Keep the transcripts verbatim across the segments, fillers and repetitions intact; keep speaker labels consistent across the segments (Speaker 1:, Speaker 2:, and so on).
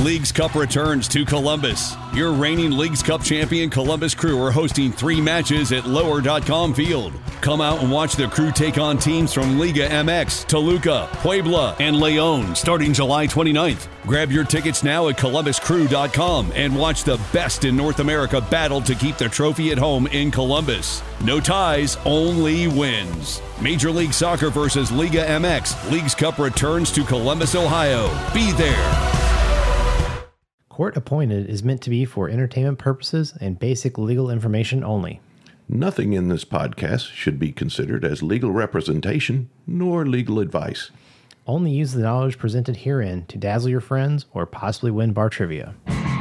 Speaker 1: Leagues Cup returns to Columbus. Your reigning Leagues Cup champion Columbus Crew are hosting three matches at lower dot com Field. Come out and watch the Crew take on teams from Liga M X, Toluca, Puebla, and León starting July twenty-ninth. Grab your tickets now at columbus crew dot com and watch the best in North America battle to keep the trophy at home in Columbus. No ties, only wins. Major League Soccer versus Liga M X. Leagues Cup returns to Columbus, Ohio. Be there.
Speaker 2: Court Appointed is meant to be for entertainment purposes and basic legal information only.
Speaker 3: Nothing in this podcast should be considered as legal representation nor legal advice.
Speaker 2: Only use the knowledge presented herein to dazzle your friends or possibly win bar trivia.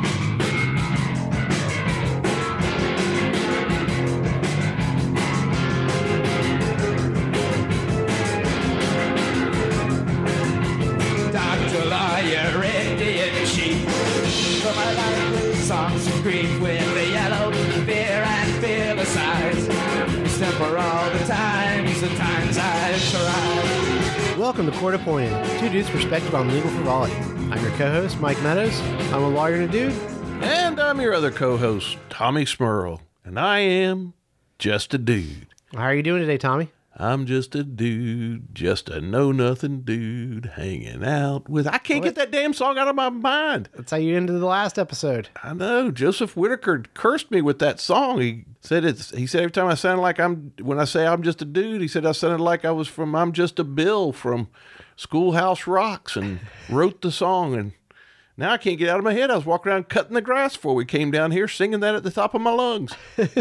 Speaker 4: Doctor Lawyer, Indian Chief. For my life with songs of grief, with the yellow fear and fearless eyes. Stand for all the times, the times I've tried.
Speaker 2: Welcome to Court Appointed, two dudes perspective on legal frivolity. I'm your co-host, Mike Meadows. I'm a lawyer and a dude.
Speaker 3: And I'm your other co-host, Tommy Smurl. And I am just a dude.
Speaker 2: How are you doing today, Tommy?
Speaker 3: I'm just a dude, just a know-nothing dude, hanging out with... I can't
Speaker 2: What?
Speaker 3: get that damn song out of my mind.
Speaker 2: That's how you ended the last episode.
Speaker 3: I know. Joseph Whitaker cursed me with that song. He said it's. He said every time I sounded like I'm... When I say I'm just a dude, he said I sounded like I was from I'm Just a Bill from Schoolhouse Rocks and wrote the song. And now I can't get it out of my head. I was walking around cutting the grass before we came down here singing that at the top of my lungs.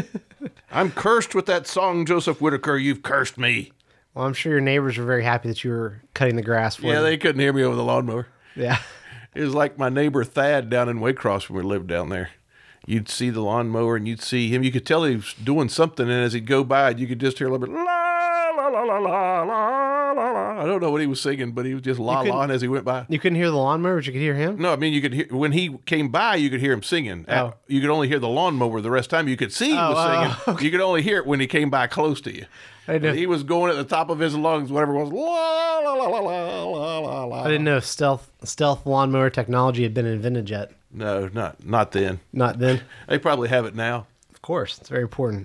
Speaker 3: I'm cursed with that song, Joseph Whitaker. You've cursed me.
Speaker 2: Well, I'm sure your neighbors were very happy that you were cutting the grass for
Speaker 3: Yeah,
Speaker 2: them.
Speaker 3: they couldn't hear me over the lawnmower.
Speaker 2: Yeah.
Speaker 3: It was like my neighbor Thad down in Waycross when we lived down there. You'd see the lawnmower and you'd see him. You could tell he was doing something, and as he'd go by, you could just hear a little bit, la, la, la, la, la, la, la, la. I don't know what he was singing, but he was just la-la as he went by.
Speaker 2: You couldn't hear the lawnmower, but you could hear him?
Speaker 3: No, I mean, you could hear, when he came by, you could hear him singing.
Speaker 2: Oh.
Speaker 3: You could only hear the lawnmower the rest of the time. You could see he
Speaker 2: Oh,
Speaker 3: was singing.
Speaker 2: oh, okay.
Speaker 3: You could only hear it when he came by close to you.
Speaker 2: I didn't know-
Speaker 3: He was going at the top of his lungs, whatever it was, la, la, la, la, la, la, la, la.
Speaker 2: I didn't know if stealth stealth lawnmower technology had been invented yet.
Speaker 3: No, not, not then.
Speaker 2: Not then.
Speaker 3: They probably have it now.
Speaker 2: Of course, it's very important.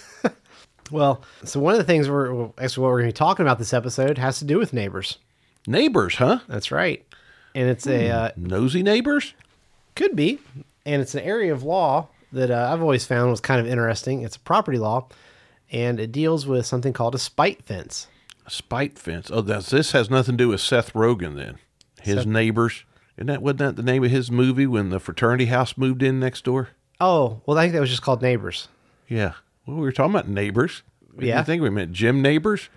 Speaker 2: Well, so one of the things we're well, actually what we're going to be talking about this episode has to do with neighbors.
Speaker 3: Neighbors, huh?
Speaker 2: That's right, and it's a uh,
Speaker 3: Nosy neighbors?
Speaker 2: could be, and it's an area of law that uh, I've always found was kind of interesting. It's a property law, and it deals with something called a spite fence.
Speaker 3: A spite fence. Oh, that's, this has nothing to do with Seth Rogen then. His
Speaker 2: Seth-
Speaker 3: neighbors. Isn't that, wasn't that the name of his movie when the fraternity house moved in next door?
Speaker 2: Oh, well, I think that was just called Neighbors.
Speaker 3: Yeah. Well, we were talking about neighbors.
Speaker 2: Yeah.
Speaker 3: I think we meant Jim Neighbors.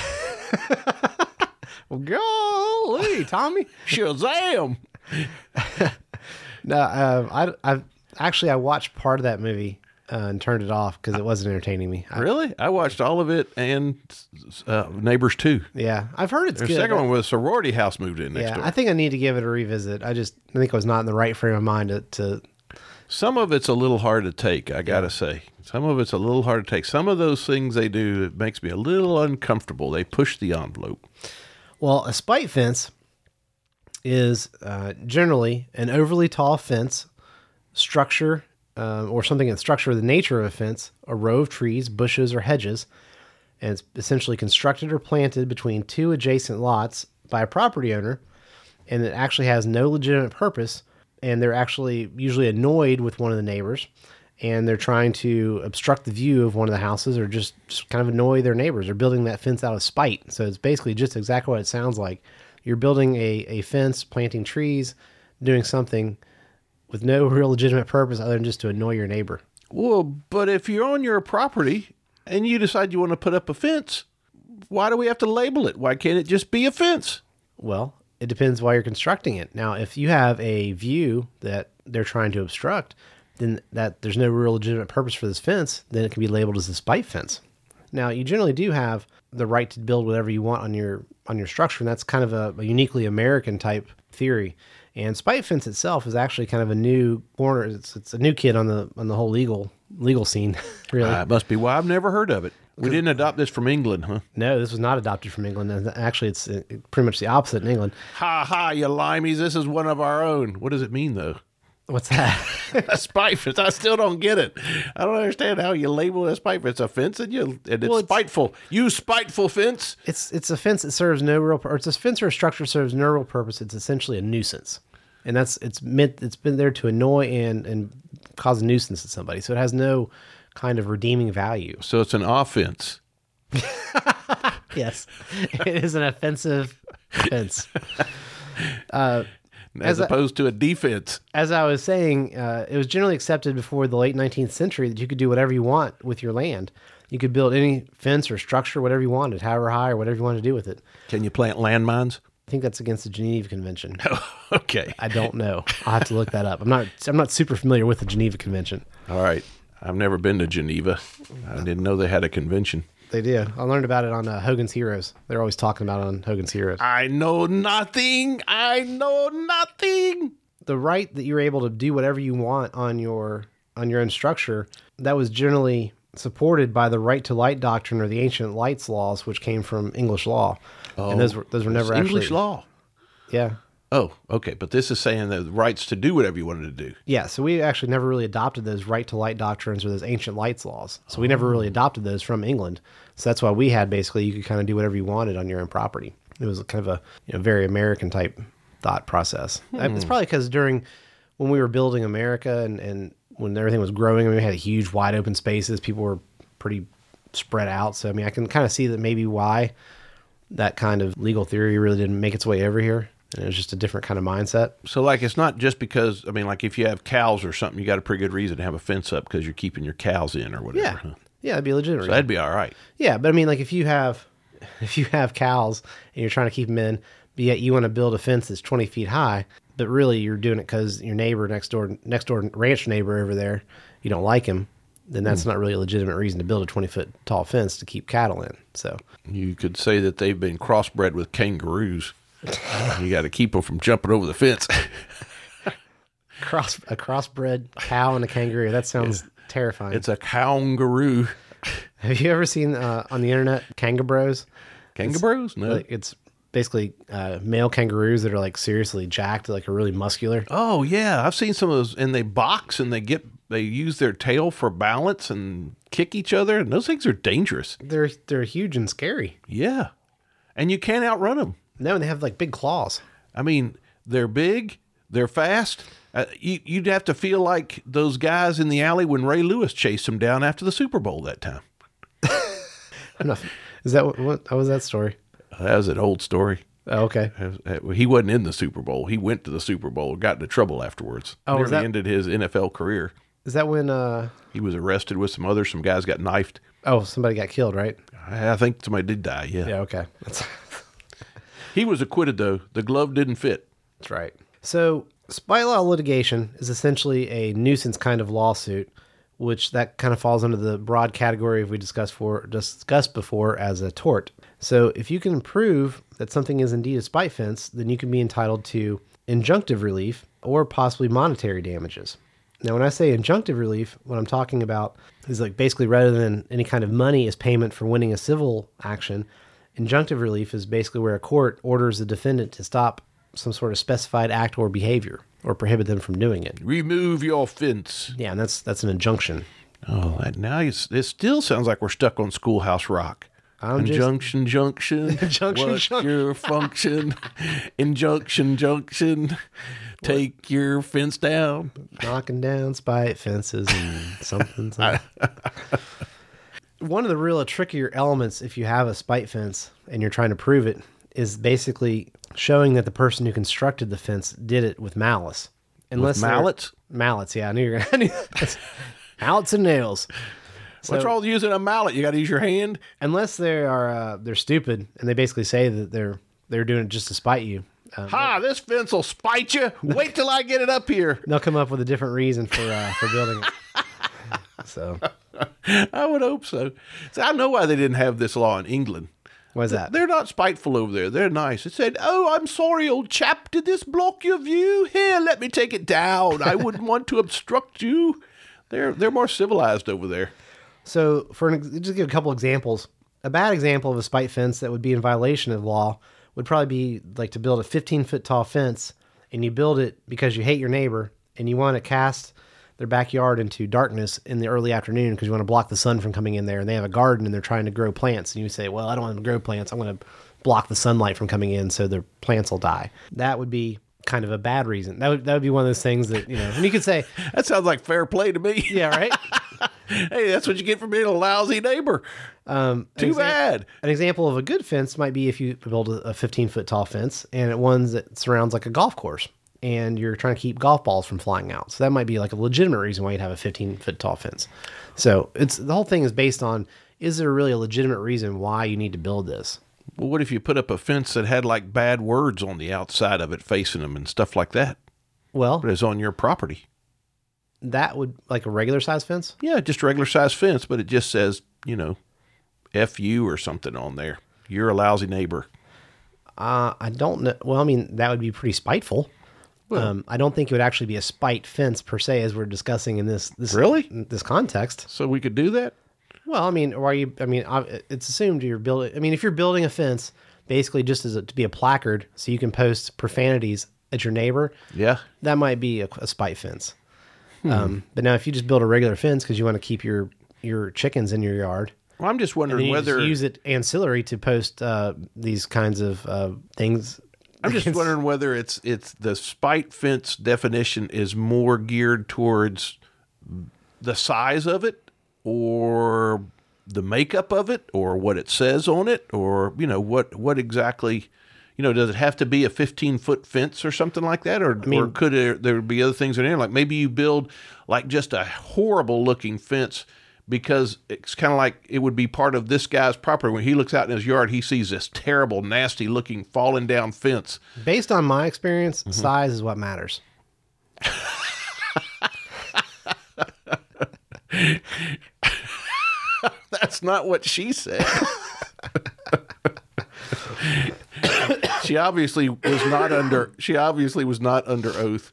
Speaker 2: Well, golly, Tommy.
Speaker 3: Shazam!
Speaker 2: No, uh, I, I actually I watched part of that movie uh, and turned it off because it wasn't entertaining me. I,
Speaker 3: Really? I watched all of it and uh, Neighbors two.
Speaker 2: Yeah, I've heard it's
Speaker 3: The
Speaker 2: good.
Speaker 3: second one was sorority house moved in next
Speaker 2: yeah,
Speaker 3: door.
Speaker 2: I think I need to give it a revisit. I just I think I was not in the right frame of mind to. to
Speaker 3: Some of it's a little hard to take, I got to say. Some of it's a little hard to take. Some of those things they do, it makes me a little uncomfortable. They push the envelope.
Speaker 2: Well, a spite fence is uh, generally an overly tall fence structure uh, or something in structure of the nature of a fence, a row of trees, bushes, or hedges, and it's essentially constructed or planted between two adjacent lots by a property owner, and it actually has no legitimate purpose, and they're actually usually annoyed with one of the neighbors, and they're trying to obstruct the view of one of the houses or just, just kind of annoy their neighbors. They're building that fence out of spite. So it's basically just exactly what it sounds like. You're building a, a fence, planting trees, doing something with no real legitimate purpose other than just to annoy your neighbor.
Speaker 3: Well, but if you're on your property and you decide you want to put up a fence, why do we have to label it? Why can't it just be a fence?
Speaker 2: Well, it depends why you're constructing it. Now, if you have a view that they're trying to obstruct, then that there's no real legitimate purpose for this fence, then it can be labeled as a spite fence. Now, you generally do have the right to build whatever you want on your on your structure, and that's kind of a, a uniquely American type theory. And spite fence itself is actually kind of a new corner. It's it's a new kid on the on the whole legal legal scene, really.
Speaker 3: Uh, it must be why I've never heard of it. We didn't adopt this from England, huh?
Speaker 2: No, this was not adopted from England. And actually, it's uh, pretty much the opposite in England.
Speaker 3: Ha ha, you limeys. This is one of our own. What does it mean, though?
Speaker 2: What's that?
Speaker 3: A spite fence. I still don't get it. I don't understand how you label it a spite fence. A fence and, you, and it's
Speaker 2: Well, it's-
Speaker 3: spiteful. You spiteful fence.
Speaker 2: It's it's a fence that serves no real, or it's a fence or a structure that serves no real purpose. It's essentially a nuisance, and that's it's meant it's been there to annoy and and cause a nuisance to somebody. So it has no kind of redeeming value.
Speaker 3: So it's an offense.
Speaker 2: Yes, it is an offensive fence.
Speaker 3: As,
Speaker 2: As I-
Speaker 3: opposed to a defense.
Speaker 2: As I was saying, uh, it was generally accepted before the late nineteenth century that you could do whatever you want with your land. You could build any fence or structure, whatever you wanted, however high or whatever you wanted to do with it.
Speaker 3: Can you plant landmines?
Speaker 2: I think that's against the Geneva Convention.
Speaker 3: Okay.
Speaker 2: I don't know. I'll have to look that up. I'm not. I'm not super familiar with the Geneva Convention.
Speaker 3: All right. I've never been to Geneva. I didn't know they had a convention.
Speaker 2: They do. I learned about it on uh, Hogan's Heroes. They're always talking about it on Hogan's Heroes.
Speaker 3: I know nothing. I know nothing.
Speaker 2: The right that you're able to do whatever you want on your on your own structure, that was generally supported by the right to light doctrine or the ancient lights laws, which came from English law.
Speaker 3: Oh,
Speaker 2: and those were those were never
Speaker 3: it's
Speaker 2: actually
Speaker 3: English law.
Speaker 2: Yeah.
Speaker 3: Oh, okay. But this is saying the rights to do whatever you wanted to do.
Speaker 2: Yeah, so we actually never really adopted those right to light doctrines or those ancient lights laws. So we never really adopted those from England. So that's why we had basically you could kind of do whatever you wanted on your own property. It was kind of a you know, very American type thought process.
Speaker 3: Hmm.
Speaker 2: It's probably because during when we were building America and, and when everything was growing, I mean, we had huge wide open spaces. People were pretty spread out. So I mean, I can kind of see that maybe why that kind of legal theory really didn't make its way over here. And it was just a different kind of mindset.
Speaker 3: So, like, it's not just because, I mean, like, if you have cows or something, you got a pretty good reason to have a fence up because you're keeping your cows in or whatever.
Speaker 2: Yeah.
Speaker 3: Huh?
Speaker 2: Yeah, that'd be a legitimate.
Speaker 3: So that'd be all right.
Speaker 2: Yeah, but I mean, like if you have if you have cows and you're trying to keep them in, but yet you want to build a fence that's twenty feet high, but really you're doing it because your neighbor next door, next door ranch neighbor over there, you don't like him, then that's not really a legitimate reason to build a twenty foot tall fence to keep cattle in. So
Speaker 3: You could say that they've been crossbred with kangaroos. You got to keep them from jumping over the fence.
Speaker 2: cross a crossbred cow and a kangaroo. That sounds terrifying.
Speaker 3: It's a kangaroo.
Speaker 2: Have you ever seen uh, on the internet Kangabros?
Speaker 3: Kangaroos? No.
Speaker 2: Like it's basically uh, male kangaroos that are like seriously jacked, like are really muscular.
Speaker 3: Oh yeah, I've seen some of those, and they box and they get they use their tail for balance and kick each other, and those things are dangerous.
Speaker 2: They're they're huge and scary.
Speaker 3: Yeah, and you can't outrun them.
Speaker 2: No, and they have like big claws.
Speaker 3: I mean, they're big, they're fast. Uh, you, you'd have to feel like those guys in the alley when Ray Lewis chased them down after the Super Bowl that time.
Speaker 2: I'm not, is that what, what? How was that story?
Speaker 3: That was an old story.
Speaker 2: Oh, okay.
Speaker 3: He wasn't in the Super Bowl. He went to the Super Bowl, got into trouble afterwards.
Speaker 2: Oh, was
Speaker 3: Nearly
Speaker 2: that-
Speaker 3: ended his N F L career.
Speaker 2: Is that when? uh
Speaker 3: He was arrested with some others. Some guys got knifed.
Speaker 2: Oh, somebody got killed, right?
Speaker 3: I I think somebody did die. Yeah.
Speaker 2: Yeah. Okay. That's
Speaker 3: He was acquitted though. The glove didn't fit.
Speaker 2: that's right. So, spite law litigation is essentially a nuisance kind of lawsuit, which that kind of falls under the broad category of we discussed for discussed before as a tort. So, if you can prove that something is indeed a spite fence, then you can be entitled to injunctive relief or possibly monetary damages. Now, when I say injunctive relief, what I'm talking about is like basically rather than any kind of money as payment for winning a civil action, injunctive relief is basically where a court orders the defendant to stop some sort of specified act or behavior or prohibit them from doing it.
Speaker 3: Remove your fence.
Speaker 2: Yeah, and that's that's an injunction.
Speaker 3: Oh, that now it's, it still sounds like we're stuck on Schoolhouse Rock.
Speaker 2: I'm just-
Speaker 3: Injunction, junction.
Speaker 2: Injunction,
Speaker 3: What's
Speaker 2: junction.
Speaker 3: your function? Injunction, junction. Take your fence down.
Speaker 2: Knocking down spite fences and something. something. One of the real trickier elements, if you have a spite fence and you're trying to prove it, is basically showing that the person who constructed the fence did it with malice. Unless they're-
Speaker 3: mallets?
Speaker 2: Mallets, yeah. I knew you were going to. Mallets and nails.
Speaker 3: What's wrong with using a mallet? You got to use your hand.
Speaker 2: Unless they are uh, they're stupid and they basically say that they're they're doing it just to spite you. Um,
Speaker 3: Ha! This fence will spite you. Wait till I get it up here.
Speaker 2: they'll come up with a different reason for uh, for building it. So
Speaker 3: I would hope so. So I know why they didn't have this law in England.
Speaker 2: what is that?
Speaker 3: They're not spiteful over there. They're nice. It said, "Oh, I'm sorry, old chap. Did this block your view? Here, let me take it down. I wouldn't want to obstruct you." They're they're more civilized over there.
Speaker 2: So, for an, ex- just give a couple examples. A bad example of a spite fence that would be in violation of law would probably be like to build a fifteen foot tall fence, and you build it because you hate your neighbor and you want to cast their backyard into darkness in the early afternoon because you want to block the sun from coming in there. And they have a garden and they're trying to grow plants. And you say, well, I don't want to grow plants. I'm going to block the sunlight from coming in so their plants will die. That would be kind of a bad reason. That would, that would be one of those things that, you know, and you could say,
Speaker 3: That sounds like fair play to me.
Speaker 2: yeah, right.
Speaker 3: Hey, that's what you get for being a lousy neighbor.
Speaker 2: Um,
Speaker 3: Too
Speaker 2: an exa-
Speaker 3: bad.
Speaker 2: An example of a good fence might be if you build a fifteen foot tall fence and it one that surrounds like a golf course and you're trying to keep golf balls from flying out. So that might be like a legitimate reason why you'd have a fifteen foot tall fence. So it's the whole thing is based on, is there really a legitimate reason why you need to build this?
Speaker 3: Well, what if you put up a fence that had like bad words on the outside of it facing them and stuff like that?
Speaker 2: Well,
Speaker 3: But it's on your property.
Speaker 2: that would like a regular size fence.
Speaker 3: Yeah, just regular size fence, but it just says, you know, F you or something on there. You're a lousy neighbor.
Speaker 2: Uh, I don't know. Well, I mean, that would be pretty spiteful. um, I don't think it would actually be a spite fence per se, as we're discussing in this, this
Speaker 3: Really?
Speaker 2: this context.
Speaker 3: So we could do that?
Speaker 2: Well, I mean, why you? I mean, I- it's assumed you're building. I mean, if you're building a fence, basically just as a, to be a placard, so you can post profanities at your neighbor,
Speaker 3: Yeah.
Speaker 2: that might be a, a spite fence. Um, but now, if you just build a regular fence because you want to keep your your chickens in your yard,
Speaker 3: Well, I'm just
Speaker 2: and then
Speaker 3: wondering
Speaker 2: you
Speaker 3: whether
Speaker 2: just use it ancillary to post uh, these kinds of uh, things.
Speaker 3: I'm just wondering whether it's it's the spite fence definition is more geared towards the size of it or the makeup of it or what it says on it or, you know, what, what exactly, you know, does it have to be a fifteen foot fence or something like that? Or,
Speaker 2: mean-
Speaker 3: or could there, there be other things in there? Like maybe you build like just a horrible looking fence because it's kind of like it would be part of this guy's property. When he looks out in his yard, he sees this terrible, nasty looking falling down fence.
Speaker 2: Based on my experience,
Speaker 3: Mm-hmm.
Speaker 2: size is what matters.
Speaker 3: That's not what she said. She obviously was not under she obviously was not under oath.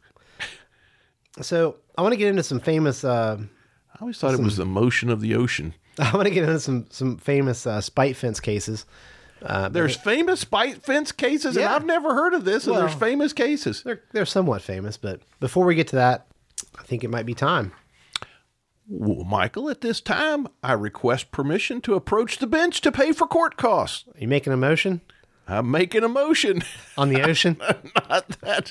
Speaker 2: So I want to get into some famous. Uh,
Speaker 3: I always thought it was the motion of the ocean.
Speaker 2: I want to get into some some famous uh, spite fence cases. Uh,
Speaker 3: There's famous spite fence cases, and
Speaker 2: Yeah.
Speaker 3: I've never heard of this, and
Speaker 2: Well-
Speaker 3: there's famous cases.
Speaker 2: they're they're somewhat famous, but before we get to that, I think it might be time.
Speaker 3: Well, Michael, at this time, I request permission to approach the bench to pay for court costs.
Speaker 2: Are you making a motion
Speaker 3: I'm making a motion.
Speaker 2: on the ocean?
Speaker 3: Not that.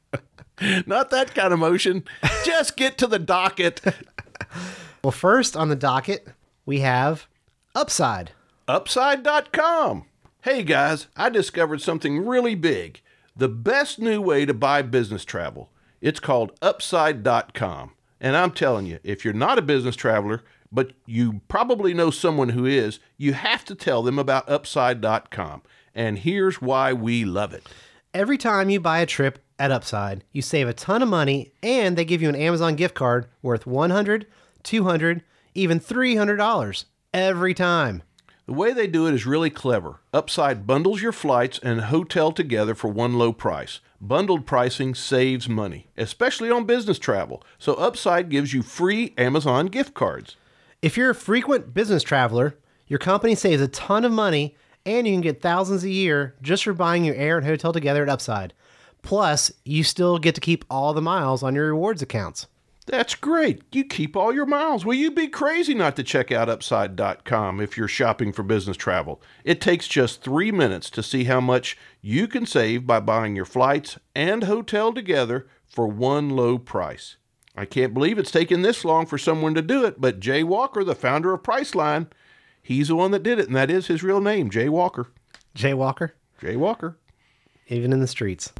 Speaker 3: Not that kind of motion. Just get to the docket.
Speaker 2: Well, first on the docket we have Upside.
Speaker 3: Upside dot com. Hey guys, I discovered something really big. The best new way to buy business travel. It's called Upside dot com. And I'm telling you, if you're not a business traveler, but you probably know someone who is, you have to tell them about Upside dot com. And here's why we love it.
Speaker 2: Every time you buy a trip at Upside, you save a ton of money, and they give you an Amazon gift card worth one hundred dollars, two hundred dollars, even three hundred dollars every time.
Speaker 3: The way they do it is really clever. Upside bundles your flights and hotel together for one low price. Bundled pricing saves money, especially on business travel. So Upside gives you free Amazon gift cards.
Speaker 2: If you're a frequent business traveler, your company saves a ton of money, and you can get thousands a year just for buying your air and hotel together at Upside. Plus, you still get to keep all the miles on your rewards accounts.
Speaker 3: That's great. You keep all your miles. Will you be crazy not to check out Upside dot com if you're shopping for business travel? It takes just three minutes to see how much you can save by buying your flights and hotel together for one low price. I can't believe it's taken this long for someone to do it, but Jay Walker, the founder of Priceline, he's the one that did it, and that is his real name, Jay Walker.
Speaker 2: Jay Walker,
Speaker 3: Jay Walker.
Speaker 2: even in the streets.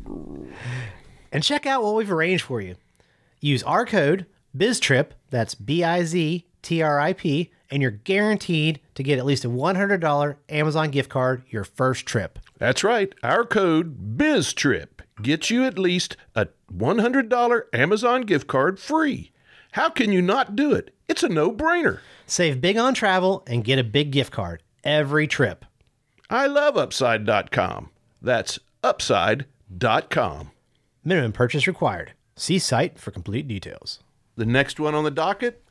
Speaker 2: And check out what we've arranged for you. Use our code BIZTRIP, that's B I Z T R I P, and you're guaranteed to get at least a one hundred dollars Amazon gift card your first trip.
Speaker 3: That's right. Our code BIZTRIP gets you at least a one hundred dollars Amazon gift card free. How can you not do it? It's a no-brainer.
Speaker 2: Save big on travel and get a big gift card every trip.
Speaker 3: I love Upside dot com. That's Upside dot com.
Speaker 2: Minimum purchase required. See site for complete details.
Speaker 3: The next one on the docket,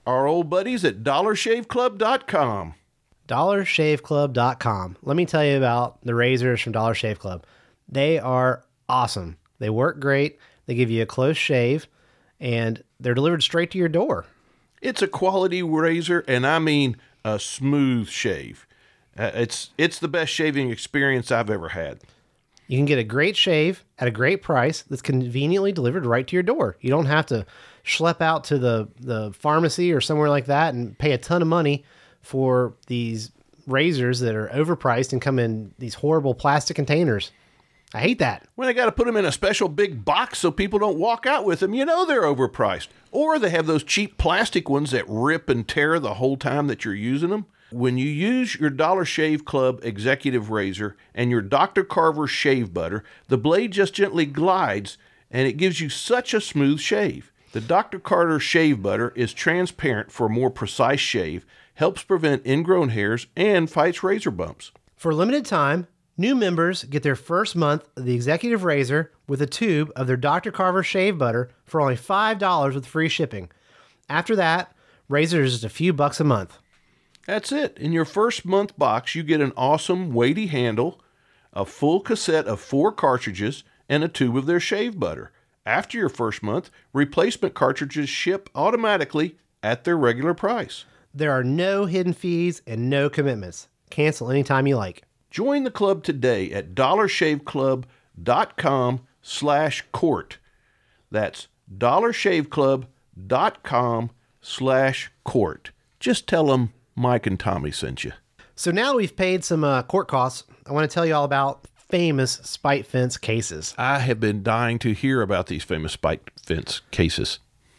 Speaker 3: our old buddies at dollar shave club dot com.
Speaker 2: dollar shave club dot com. Let me tell you about the razors from Dollar Shave Club. They are awesome. They work great. They give you a close shave, and they're delivered straight to your door.
Speaker 3: It's a quality razor, and I mean a smooth shave. Uh, it's it's the best shaving experience I've ever had.
Speaker 2: You can get a great shave at a great price that's conveniently delivered right to your door. You don't have to schlep out to the, the pharmacy or somewhere like that and pay a ton of money for these razors that are overpriced and come in these horrible plastic containers. I hate that.
Speaker 3: When they got to put them in a special big box so people don't walk out with them, you know they're overpriced. Or they have those cheap plastic ones that rip and tear the whole time that you're using them. When you use your Dollar Shave Club Executive Razor and your Doctor Carver Shave Butter, the blade just gently glides and it gives you such a smooth shave. The Doctor Carver Shave Butter is transparent for a more precise shave, helps prevent ingrown hairs, and fights razor bumps.
Speaker 2: For a limited time, new members get their first month of the Executive Razor with a tube of their Doctor Carver Shave Butter for only five dollars with free shipping. After that, razor is just a few bucks a month.
Speaker 3: That's it. In your first month box, you get an awesome weighty handle, a full cassette of four cartridges, and a tube of their shave butter. After your first month, replacement cartridges ship automatically at their regular price.
Speaker 2: There are no hidden fees and no commitments. Cancel anytime you like.
Speaker 3: Join the club today at dollar shave club dot com slash court. That's dollar shave club dot com slash court. Just tell them Mike and Tommy sent you.
Speaker 2: So now that we've paid some uh, court costs, I want to tell you all about famous spite fence cases.
Speaker 3: I have been dying to hear about these famous spite fence cases.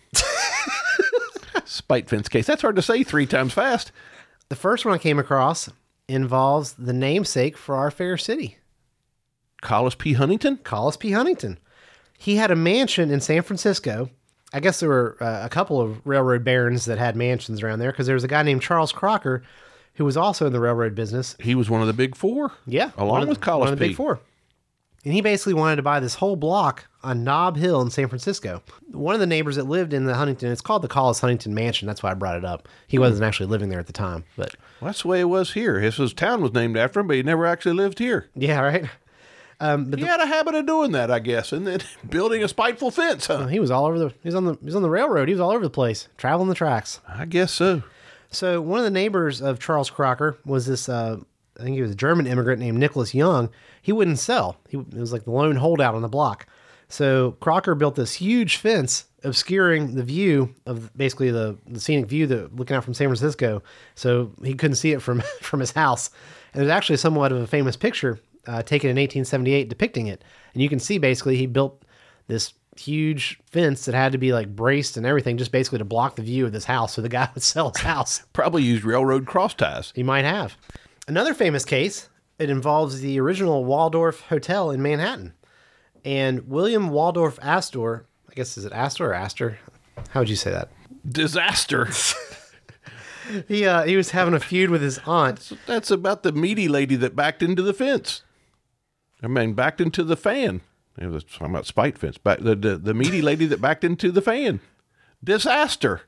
Speaker 3: Spite fence case. That's hard to say three times fast.
Speaker 2: The first one I came across involves the namesake for our fair city,
Speaker 3: Collis P. Huntington?
Speaker 2: Collis P. Huntington. He had a mansion in San Francisco. I guess there were uh, a couple of railroad barons that had mansions around there because there was a guy named Charles Crocker who was also in the railroad business.
Speaker 3: He was one of the big four?
Speaker 2: Yeah.
Speaker 3: Along with Collis P.
Speaker 2: One of the big four. And he basically wanted to buy this whole block on Nob Hill in San Francisco. One of the neighbors that lived in the Huntington, it's called the Collis Huntington Mansion. That's why I brought it up. He wasn't actually living there at the time, but
Speaker 3: Well, that's the way it was here. His, his town was named after him, but he never actually lived here.
Speaker 2: yeah, right. Um, but
Speaker 3: He
Speaker 2: the,
Speaker 3: had a habit of doing that, I guess, and then building a spiteful fence, huh?
Speaker 2: he was all over the. He was on the. He was on the railroad. He was all over the place, traveling the tracks.
Speaker 3: I guess so.
Speaker 2: So one of the neighbors of Charles Crocker was this. Uh, I think he was a German immigrant named Nicholas Young. He wouldn't sell. He it was like the lone holdout on the block. So Crocker built this huge fence obscuring the view of basically the, the scenic view that looking out from San Francisco. So he couldn't see it from from his house. And there's actually somewhat of a famous picture uh, taken in eighteen seventy-eight depicting it. And you can see basically he built this huge fence that had to be like braced and everything just basically to block the view of this house so the guy would sell his house.
Speaker 3: Probably used railroad cross ties.
Speaker 2: He might have. Another famous case, it involves the original Waldorf Hotel in Manhattan. And William Waldorf Astor, I guess is it Astor or Astor? How would you say that?
Speaker 3: Disaster.
Speaker 2: He uh, he was having a feud with his aunt.
Speaker 3: That's about the meaty lady that backed into the fence. I mean, backed into the fan. It was talking about spite fence. Back, the, the, the meaty lady that backed into the fan. Disaster.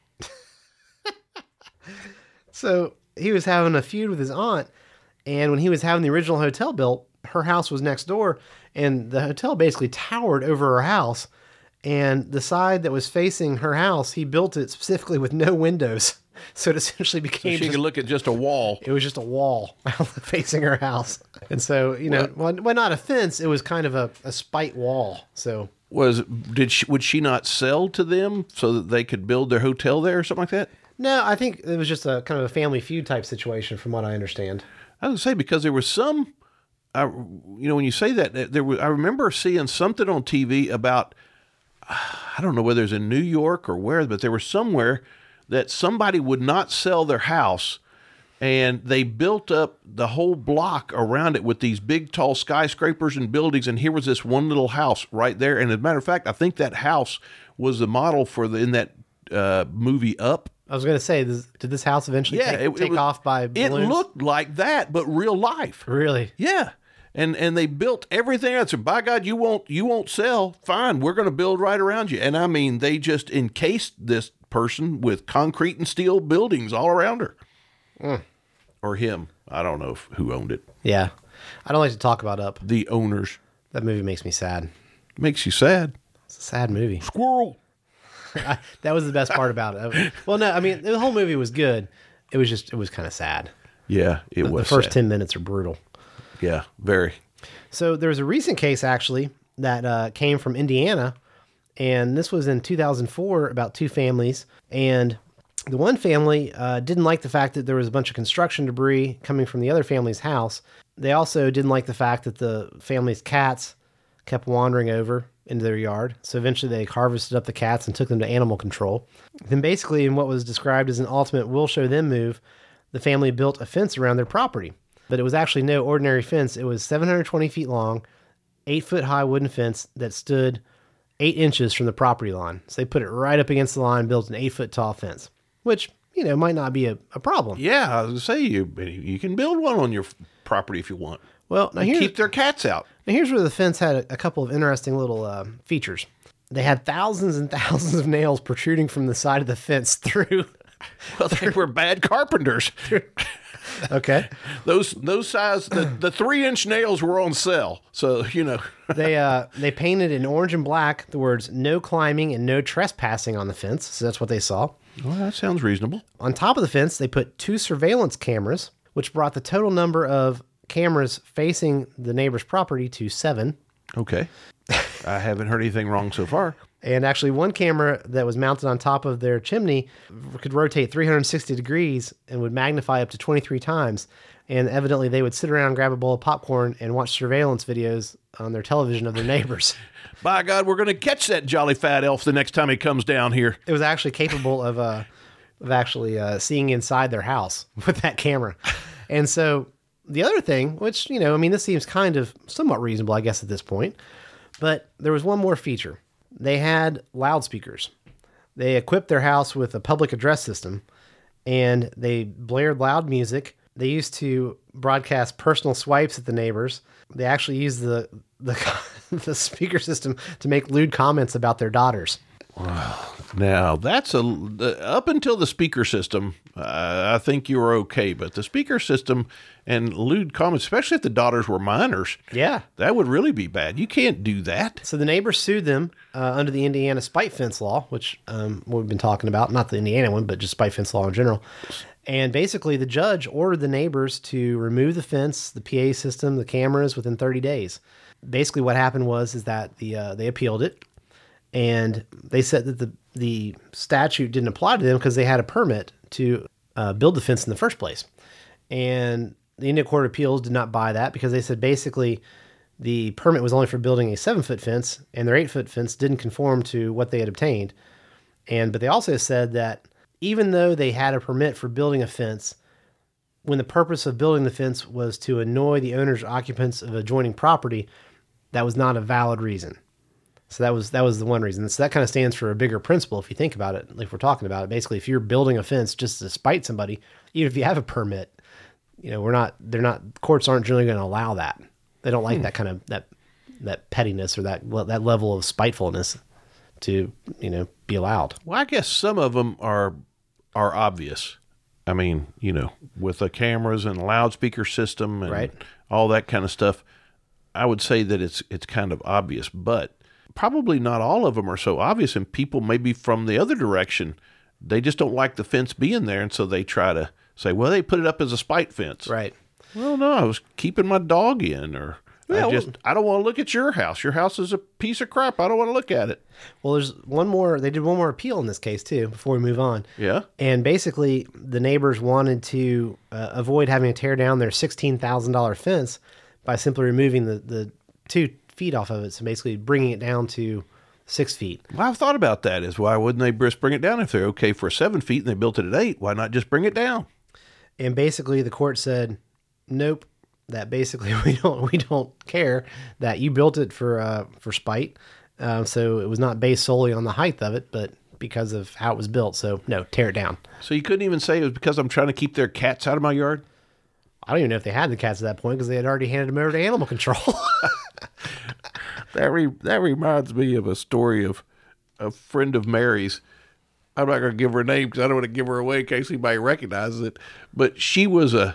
Speaker 2: So he was having a feud with his aunt. And when he was having the original hotel built, her house was next door. And the hotel basically towered over her house. And the side that was facing her house, he built it specifically with no windows. So it essentially became
Speaker 3: She
Speaker 2: just,
Speaker 3: could look at just a wall.
Speaker 2: it was just a wall facing her house. And so, you know, well, well not a fence, it was kind of a, a spite wall. So
Speaker 3: Was did she would she not sell to them so that they could build their hotel there or something like that?
Speaker 2: no, I think it was just a kind of a family feud type situation from what I understand.
Speaker 3: I was gonna say because there was some, I, you know, when you say that there was, I remember seeing something on T V about, I don't know whether it was in New York or where, but there was somewhere that somebody would not sell their house, and they built up the whole block around it with these big, tall skyscrapers and buildings, and here was this one little house right there. And as a matter of fact, I think that house was the model for the in that uh, movie Up.
Speaker 2: I was going to say, this, did this house eventually
Speaker 3: Yeah,
Speaker 2: take,
Speaker 3: it,
Speaker 2: take
Speaker 3: it was,
Speaker 2: off by
Speaker 3: It
Speaker 2: balloons?
Speaker 3: looked like that, but real life.
Speaker 2: Really?
Speaker 3: Yeah. And and they built everything else. And by God, you won't you won't sell. Fine, we're going to build right around you. And I mean, they just encased this person with concrete and steel buildings all around her.
Speaker 2: Mm.
Speaker 3: Or him. I don't know if, who owned it.
Speaker 2: Yeah. I don't like to talk about Up.
Speaker 3: The owners.
Speaker 2: That movie makes me sad.
Speaker 3: Makes you sad.
Speaker 2: It's a sad movie.
Speaker 3: Squirrel.
Speaker 2: I, that was the best part about it. Well, no, I mean, the whole movie was good. It was just, it was kind of sad.
Speaker 3: Yeah, it
Speaker 2: The,
Speaker 3: was
Speaker 2: the first
Speaker 3: sad.
Speaker 2: ten minutes are brutal.
Speaker 3: Yeah, very.
Speaker 2: So there was a recent case, actually, that uh, came from Indiana. And this was in two thousand four about two families. And the one family uh, didn't like the fact that there was a bunch of construction debris coming from the other family's house. They also didn't like the fact that the family's cats kept wandering over into their yard. So eventually they harvested up the cats and took them to animal control. Then basically, in what was described as an ultimate we'll show them move, the family built a fence around their property. But it was actually no ordinary fence. It was seven hundred twenty feet long, eight foot high wooden fence that stood eight inches from the property line. So they put it right up against the line, built an eight foot tall fence, which, you know, might not be a, a problem.
Speaker 3: Yeah, I was going to say, you you can build one on your property if you want.
Speaker 2: Well, now
Speaker 3: And
Speaker 2: here's,
Speaker 3: keep their cats out.
Speaker 2: now here's where the fence had a, a couple of interesting little uh, features. They had thousands and thousands of nails protruding from the side of the fence through.
Speaker 3: Well, they were bad carpenters.
Speaker 2: Okay.
Speaker 3: Those those size, the, the three inch nails were on sale. So, you know.
Speaker 2: They uh they painted in orange and black the words "no climbing" and "no trespassing" on the fence. So that's what they saw.
Speaker 3: Well, that sounds reasonable.
Speaker 2: On top of the fence, they put two surveillance cameras, which brought the total number of cameras facing the neighbor's property to seven.
Speaker 3: Okay. I haven't heard anything wrong so far.
Speaker 2: And actually, one camera that was mounted on top of their chimney could rotate three hundred sixty degrees and would magnify up to twenty-three times. And evidently, they would sit around, grab a bowl of popcorn, and watch surveillance videos on their television of their neighbors.
Speaker 3: By God, we're going to catch that jolly fat elf the next time he comes down here.
Speaker 2: It was actually capable of uh, of actually uh, seeing inside their house with that camera. And so the other thing, which, you know, I mean, this seems kind of somewhat reasonable, I guess, at this point, but there was one more feature. They had loudspeakers. They equipped their house with a public address system, and they blared loud music. They used to broadcast personal swipes at the neighbors. They actually used the the, the speaker system to make lewd comments about their daughters.
Speaker 3: Now, that's a up until the speaker system, uh, I think you were okay. But the speaker system and lewd comments, especially if the daughters were minors,
Speaker 2: Yeah.
Speaker 3: that would really be bad. You can't do that.
Speaker 2: So the neighbors sued them uh, under the Indiana spite fence law, which um, we've been talking about, not the Indiana one, but just spite fence law in general. And basically, the judge ordered the neighbors to remove the fence, the P A system, the cameras within thirty days. Basically, what happened was is that the uh, they appealed it, and they said that the the statute didn't apply to them because they had a permit to uh, build the fence in the first place. And the Indiana Court of Appeals did not buy that because they said basically the permit was only for building a seven foot fence, and their eight foot fence didn't conform to what they had obtained. And but they also said that even though they had a permit for building a fence, when the purpose of building the fence was to annoy the owners or occupants of adjoining property, that was not a valid reason. So that was that was the one reason. So that kind of stands for a bigger principle if you think about it. Like we're talking about it, basically, if you're building a fence just to spite somebody, even if you have a permit, you know, we're not. They're not. Courts aren't generally going to allow that. They don't like hmm. that kind of that that pettiness or that that level of spitefulness to, you know, be allowed.
Speaker 3: Well, I guess some of them are are obvious. I mean, you know, with the cameras and loudspeaker system and
Speaker 2: right.
Speaker 3: all that kind of stuff, I would say that it's it's kind of obvious, but probably not all of them are so obvious. And people maybe from the other direction, they just don't like the fence being there, and so they try to say, well, they put it up as a spite fence.
Speaker 2: Right.
Speaker 3: Well, no, I was keeping my dog in, or
Speaker 2: Yeah,
Speaker 3: I just
Speaker 2: well-
Speaker 3: I don't want to look at your house. Your house is a piece of crap. I don't want to look at it.
Speaker 2: Well, there's one more. They did one more appeal in this case too. Before we move on.
Speaker 3: Yeah.
Speaker 2: And basically, the neighbors wanted to uh, avoid having to tear down their sixteen thousand dollar fence by simply removing the, the two feet off of it. So basically, bringing it down to six feet.
Speaker 3: Well, I've thought about that. Is why wouldn't they just bring it down if they're okay for seven feet and they built it at eight? Why not just bring it down?
Speaker 2: And basically, the court said, "Nope. That basically we don't we don't care that you built it for uh, for spite. Uh, so it was not based solely on the height of it, but because of how it was built. So no, tear it down."
Speaker 3: So you couldn't even say it was because I'm trying to keep their cats out of my yard?
Speaker 2: I don't even know if they had the cats at that point because they had already handed them over to animal control.
Speaker 3: That re- that reminds me of a story of a friend of Mary's. I'm not going to give her a name because I don't want to give her away in case anybody recognizes it. But she was a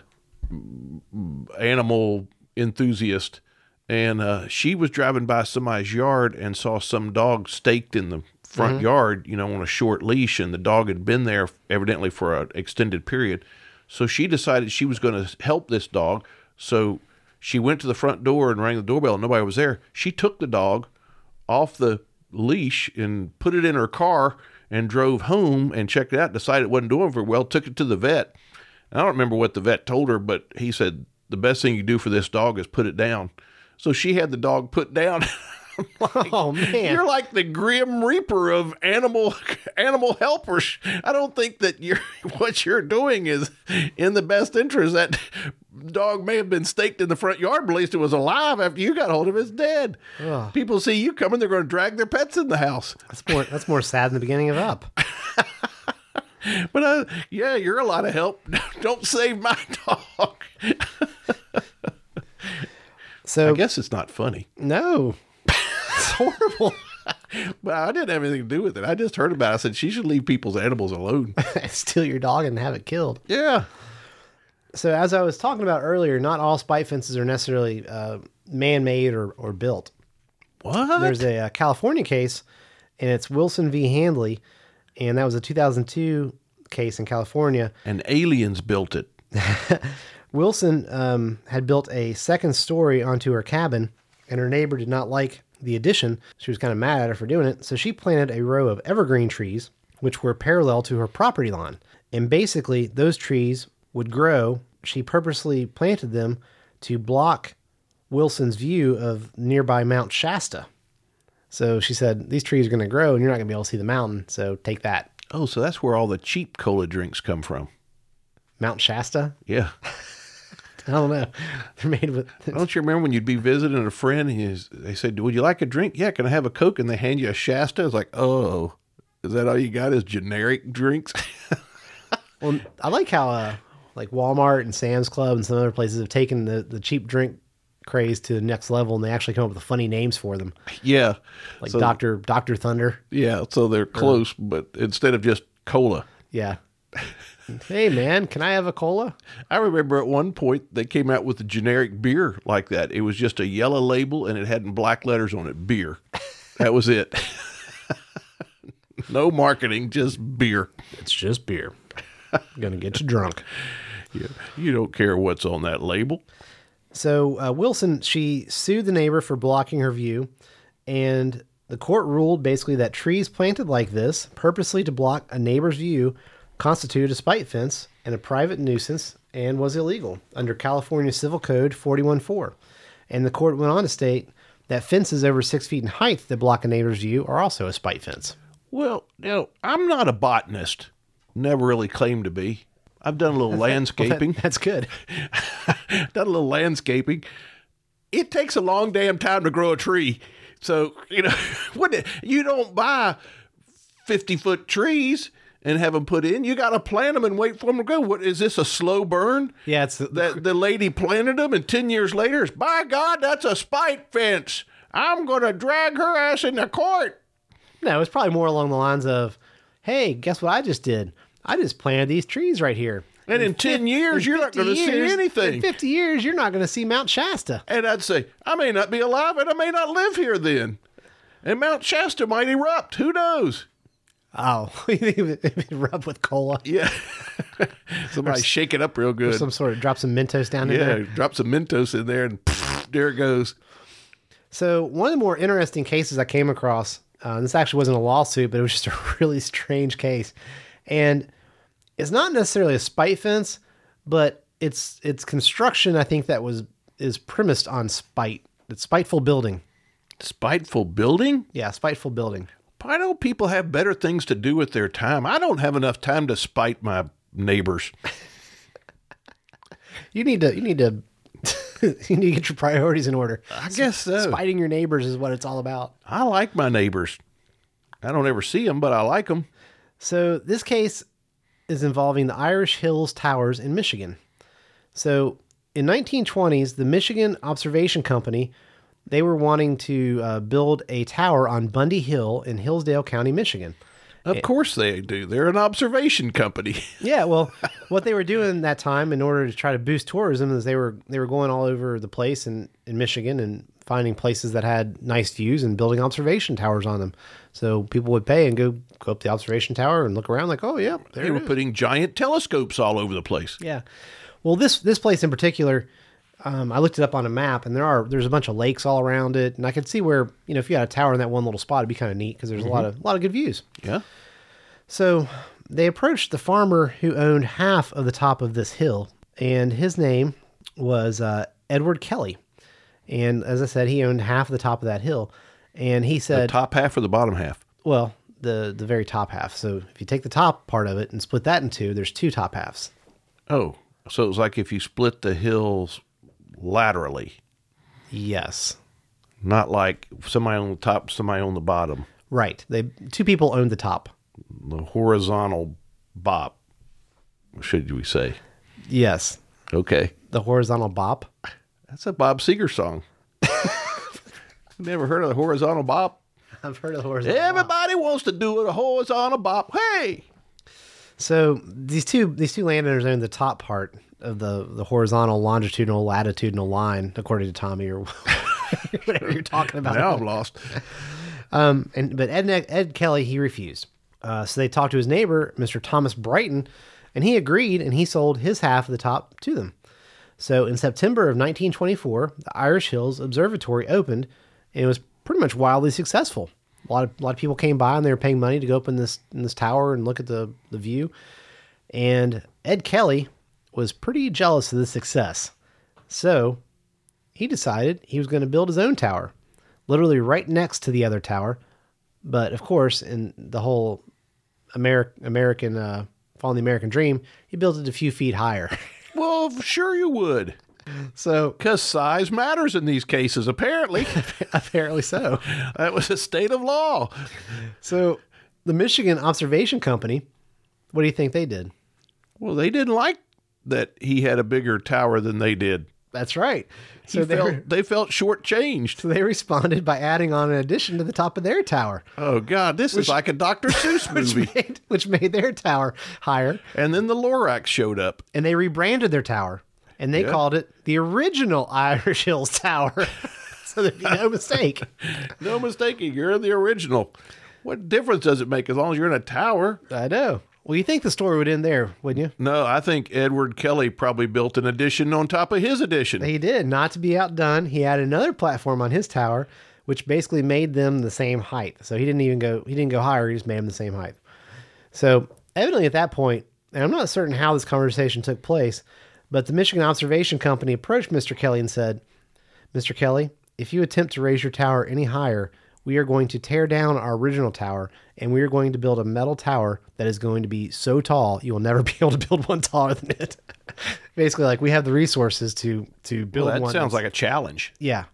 Speaker 3: animal enthusiast, and uh, she was driving by somebody's yard and saw some dog staked in the front mm-hmm. yard, you know, on a short leash, and the dog had been there evidently for an extended period. So she decided she was going to help this dog. So she went to the front door and rang the doorbell, and nobody was there. She took the dog off the leash and put it in her car and drove home and checked it out, decided it wasn't doing very well, took it to the vet. And I don't remember what the vet told her, but he said, the best thing you do for this dog is put it down. So she had the dog put down. Like,
Speaker 2: oh, man.
Speaker 3: You're like the Grim Reaper of animal animal helpers. I don't think that you're what you're doing is in the best interest. That dog may have been staked in the front yard, but at least it was alive after you got hold of it. It's dead. Ugh. People see you coming, they're going to drag their pets in the house.
Speaker 2: That's more that's more sad than the beginning of Up.
Speaker 3: But uh, yeah, you're a lot of help. Don't save my dog.
Speaker 2: So
Speaker 3: I guess it's not funny.
Speaker 2: No. It's horrible.
Speaker 3: But I didn't have anything to do with it. I just heard about it. I said she should leave people's animals alone.
Speaker 2: Steal your dog and have it killed.
Speaker 3: Yeah.
Speaker 2: So as I was talking about earlier, not all spite fences are necessarily uh, man-made or, or built.
Speaker 3: What?
Speaker 2: There's a, a California case, and it's Wilson v. Handley, and that was a two thousand two case in California.
Speaker 3: And aliens built it.
Speaker 2: Wilson um, had built a second story onto her cabin, and her neighbor did not like the addition. She was kind of mad at her for doing it, so she planted a row of evergreen trees, which were parallel to her property line. And basically, those trees would grow. She purposely planted them to block Wilson's view of nearby Mount Shasta. So she said, these trees are going to grow, and you're not going to be able to see the mountain, so take that.
Speaker 3: Oh, so that's where all the cheap cola drinks come from.
Speaker 2: Mount Shasta?
Speaker 3: Yeah.
Speaker 2: I don't know. They're made with...
Speaker 3: Don't you remember when you'd be visiting a friend and you, they said, would you like a drink? Yeah, can I have a Coke? And they hand you a Shasta. It's like, oh, is that all you got is generic drinks?
Speaker 2: Well, I like how uh, like Walmart and Sam's Club and some other places have taken the, the cheap drink craze to the next level, and they actually come up with funny names for them.
Speaker 3: Yeah.
Speaker 2: Like
Speaker 3: so,
Speaker 2: Doctor Doctor Thunder.
Speaker 3: Yeah, so they're close, uh, but instead of just cola.
Speaker 2: Yeah. Hey, man, can I have a cola?
Speaker 3: I remember at one point they came out with a generic beer like that. It was just a yellow label, and it had in black letters on it, beer. That was it. No marketing, just beer.
Speaker 2: It's just beer. Gonna get you drunk.
Speaker 3: Yeah, you don't care what's on that label.
Speaker 2: So uh, Wilson, she sued the neighbor for blocking her view, and the court ruled basically that trees planted like this, purposely to block a neighbor's view, constituted a spite fence and a private nuisance and was illegal under California Civil Code forty-one four. And the court went on to state that fences over six feet in height that block a neighbor's view are also a spite fence.
Speaker 3: Well, you know, I'm not a botanist. Never really claimed to be. I've done a little landscaping.
Speaker 2: Well, that, that's good.
Speaker 3: Done a little landscaping. It takes a long damn time to grow a tree. So, you know, what you don't buy fifty-foot trees and have them put in. You got to plant them and wait for them to grow. What is this, a slow burn?
Speaker 2: Yeah, it's the,
Speaker 3: that the lady planted them, and ten years later, by God, that's a spite fence. I'm going to drag her ass into court.
Speaker 2: No, it's probably more along the lines of, hey, guess what I just did? I just planted these trees right here.
Speaker 3: And in, in ten years, you're not going to see anything.
Speaker 2: In fifty years, you're not going to see Mount Shasta.
Speaker 3: And I'd say, I may not be alive, and I may not live here then. And Mount Shasta might erupt. Who knows?
Speaker 2: Oh, it erupt with cola.
Speaker 3: Yeah. Somebody or, shake it up real good.
Speaker 2: Some sort of drop some Mentos down in
Speaker 3: yeah,
Speaker 2: there.
Speaker 3: Yeah, drop some Mentos in there, and pff, there it goes.
Speaker 2: So one of the more interesting cases I came across, uh, this actually wasn't a lawsuit, but it was just a really strange case. And it's not necessarily a spite fence, but it's it's construction, I think, that was is premised on spite. It's spiteful building.
Speaker 3: Spiteful building?
Speaker 2: Yeah, spiteful building.
Speaker 3: Why don't people have better things to do with their time? I don't have enough time to spite my neighbors.
Speaker 2: You need to you need to you need to get your priorities in order.
Speaker 3: I guess so.
Speaker 2: Spiting your neighbors is what it's all about.
Speaker 3: I like my neighbors. I don't ever see them, but I like them.
Speaker 2: So this case is involving the Irish Hills Towers in Michigan. So in nineteen twenties, the Michigan Observation Company, they were wanting to uh, build a tower on Bundy Hill in Hillsdale County, Michigan.
Speaker 3: Of course they do. They're an observation company.
Speaker 2: Yeah, well, what they were doing that time in order to try to boost tourism is they were they were going all over the place in, in Michigan and finding places that had nice views and building observation towers on them. So people would pay and go go up the observation tower and look around like, oh, yeah, there
Speaker 3: They
Speaker 2: it
Speaker 3: were
Speaker 2: is.
Speaker 3: putting giant telescopes all over the place.
Speaker 2: Yeah. Well, this this place in particular, um, I looked it up on a map, and there are there's a bunch of lakes all around it, and I could see where, you know, if you had a tower in that one little spot, it'd be kind of neat because there's a lot of a lot of good views.
Speaker 3: Yeah.
Speaker 2: So they approached the farmer who owned half of the top of this hill, and his name was uh, Edward Kelly. And as I said, he owned half of the top of that hill, and he
Speaker 3: The
Speaker 2: said,
Speaker 3: top half or the bottom half?
Speaker 2: well, the the very top half. So if you take the top part of it and split that in two, there's two top halves.
Speaker 3: Oh, so it was like if you split the hills laterally,
Speaker 2: Yes.
Speaker 3: not like somebody on the top, somebody on the bottom.
Speaker 2: Right. They two people owned the top.
Speaker 3: The horizontal bop, should we say.
Speaker 2: Yes.
Speaker 3: Okay.
Speaker 2: The horizontal bop.
Speaker 3: That's a Bob Seger song. Never heard of the horizontal bop?
Speaker 2: I've heard of the horizontal bop.
Speaker 3: Everybody wants to do a horizontal bop. Hey!
Speaker 2: So these two these two landowners owned the top part of the, the horizontal, longitudinal, latitudinal line, according to Tommy or whatever you're talking about.
Speaker 3: Now I'm lost.
Speaker 2: Um, and but Ed Ed Kelly, he refused. Uh, so they talked to his neighbor, Mister Thomas Brighton, and he agreed, and he sold his half of the top to them. So in September of nineteen twenty-four, the Irish Hills Observatory opened, and it was pretty much wildly successful. A lot of a lot of people came by, and they were paying money to go up in this in this tower and look at the the view. And Ed Kelly was pretty jealous of the success, so he decided he was going to build his own tower, literally right next to the other tower. But of course, in the whole Ameri- American, uh, following the American dream, he built it a few feet higher.
Speaker 3: Well, sure you would.
Speaker 2: So
Speaker 3: Because size matters in these cases, apparently.
Speaker 2: apparently so.
Speaker 3: That was a state of law.
Speaker 2: So the Michigan Observation Company, what do you think they did?
Speaker 3: Well, they didn't like that he had a bigger tower than they did.
Speaker 2: That's right.
Speaker 3: He
Speaker 2: So they,
Speaker 3: felt,
Speaker 2: were-
Speaker 3: they felt shortchanged.
Speaker 2: so they responded by adding on an addition to the top of their tower,
Speaker 3: Oh, God, this is like a Doctor Seuss
Speaker 2: which
Speaker 3: movie.
Speaker 2: made, which made their tower higher.
Speaker 3: And then the Lorax showed up.
Speaker 2: And they rebranded their tower, and they
Speaker 3: Yeah.
Speaker 2: called it the original Irish Hills Tower. So there'd be no mistake.
Speaker 3: No mistaking, you're the original. What difference does it make as long as you're in a tower?
Speaker 2: I know. Well, you think the story would end there, wouldn't you?
Speaker 3: No, I think Edward Kelly probably built an addition on top of his addition.
Speaker 2: He did. Not to be outdone, he had another platform on his tower, which basically made them the same height. So he didn't even go. He didn't go higher. He just made them the same height. So evidently, at that point, and I'm not certain how this conversation took place, but the Michigan Observation Company approached Mister Kelly and said, "Mister Kelly, if you attempt to raise your tower any higher, we are going to tear down our original tower, and we are going to build a metal tower that is going to be so tall you will never be able to build one taller than it." Basically, like, we have the resources to to build
Speaker 3: Well, that
Speaker 2: one.
Speaker 3: sounds
Speaker 2: that's-
Speaker 3: like a challenge.
Speaker 2: yeah.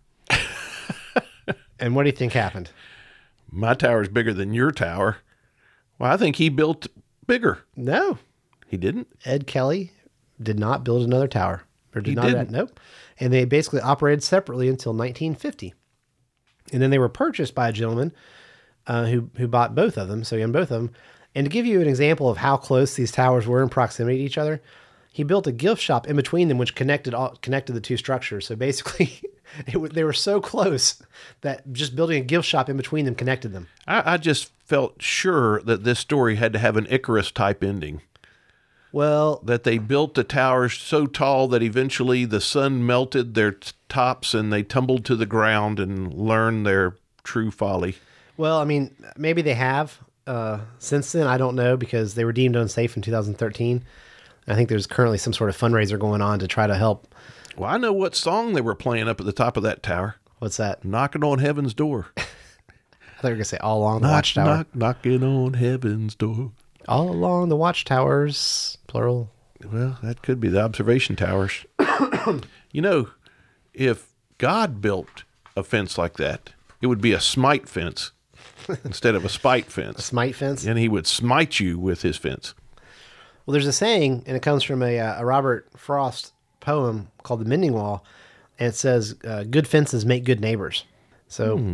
Speaker 2: And what do you think happened?
Speaker 3: My tower's bigger than your tower. Well, I think he built bigger.
Speaker 2: No,
Speaker 3: He didn't?
Speaker 2: Ed Kelly did not build another tower. Or did
Speaker 3: He
Speaker 2: not.
Speaker 3: didn't?
Speaker 2: Nope. And they basically operated separately until nineteen fifty. And then they were purchased by a gentleman uh, who who bought both of them. So he owned both of them. And to give you an example of how close these towers were in proximity to each other, he built a gift shop in between them, which connected all, connected the two structures. So basically, it, w- they were so close that just building a gift shop in between them connected them.
Speaker 3: I, I just felt sure that this story had to have an Icarus type ending.
Speaker 2: Well,
Speaker 3: That they built the towers so tall that eventually the sun melted their t- tops and they tumbled to the ground and learned their true folly.
Speaker 2: well, I mean, maybe they have uh, since then. I don't know, because they were deemed unsafe in two thousand thirteen. I think there's currently some sort of fundraiser going on to try to help.
Speaker 3: Well, I know what song they were playing up at the top of that tower.
Speaker 2: What's that?
Speaker 3: Knocking on heaven's door.
Speaker 2: I thought you were going to say all along the
Speaker 3: Knock,
Speaker 2: watchtower.
Speaker 3: knock, knocking on heaven's door.
Speaker 2: All along the watchtowers, plural.
Speaker 3: Well, that could be the observation towers. You know, if God built a fence like that, it would be a smite fence instead of a spite fence.
Speaker 2: Smite fence.
Speaker 3: And he would smite you with his fence.
Speaker 2: Well, there's a saying, and it comes from a, uh, a Robert Frost poem called The Mending Wall, and it says, uh, good fences make good neighbors. So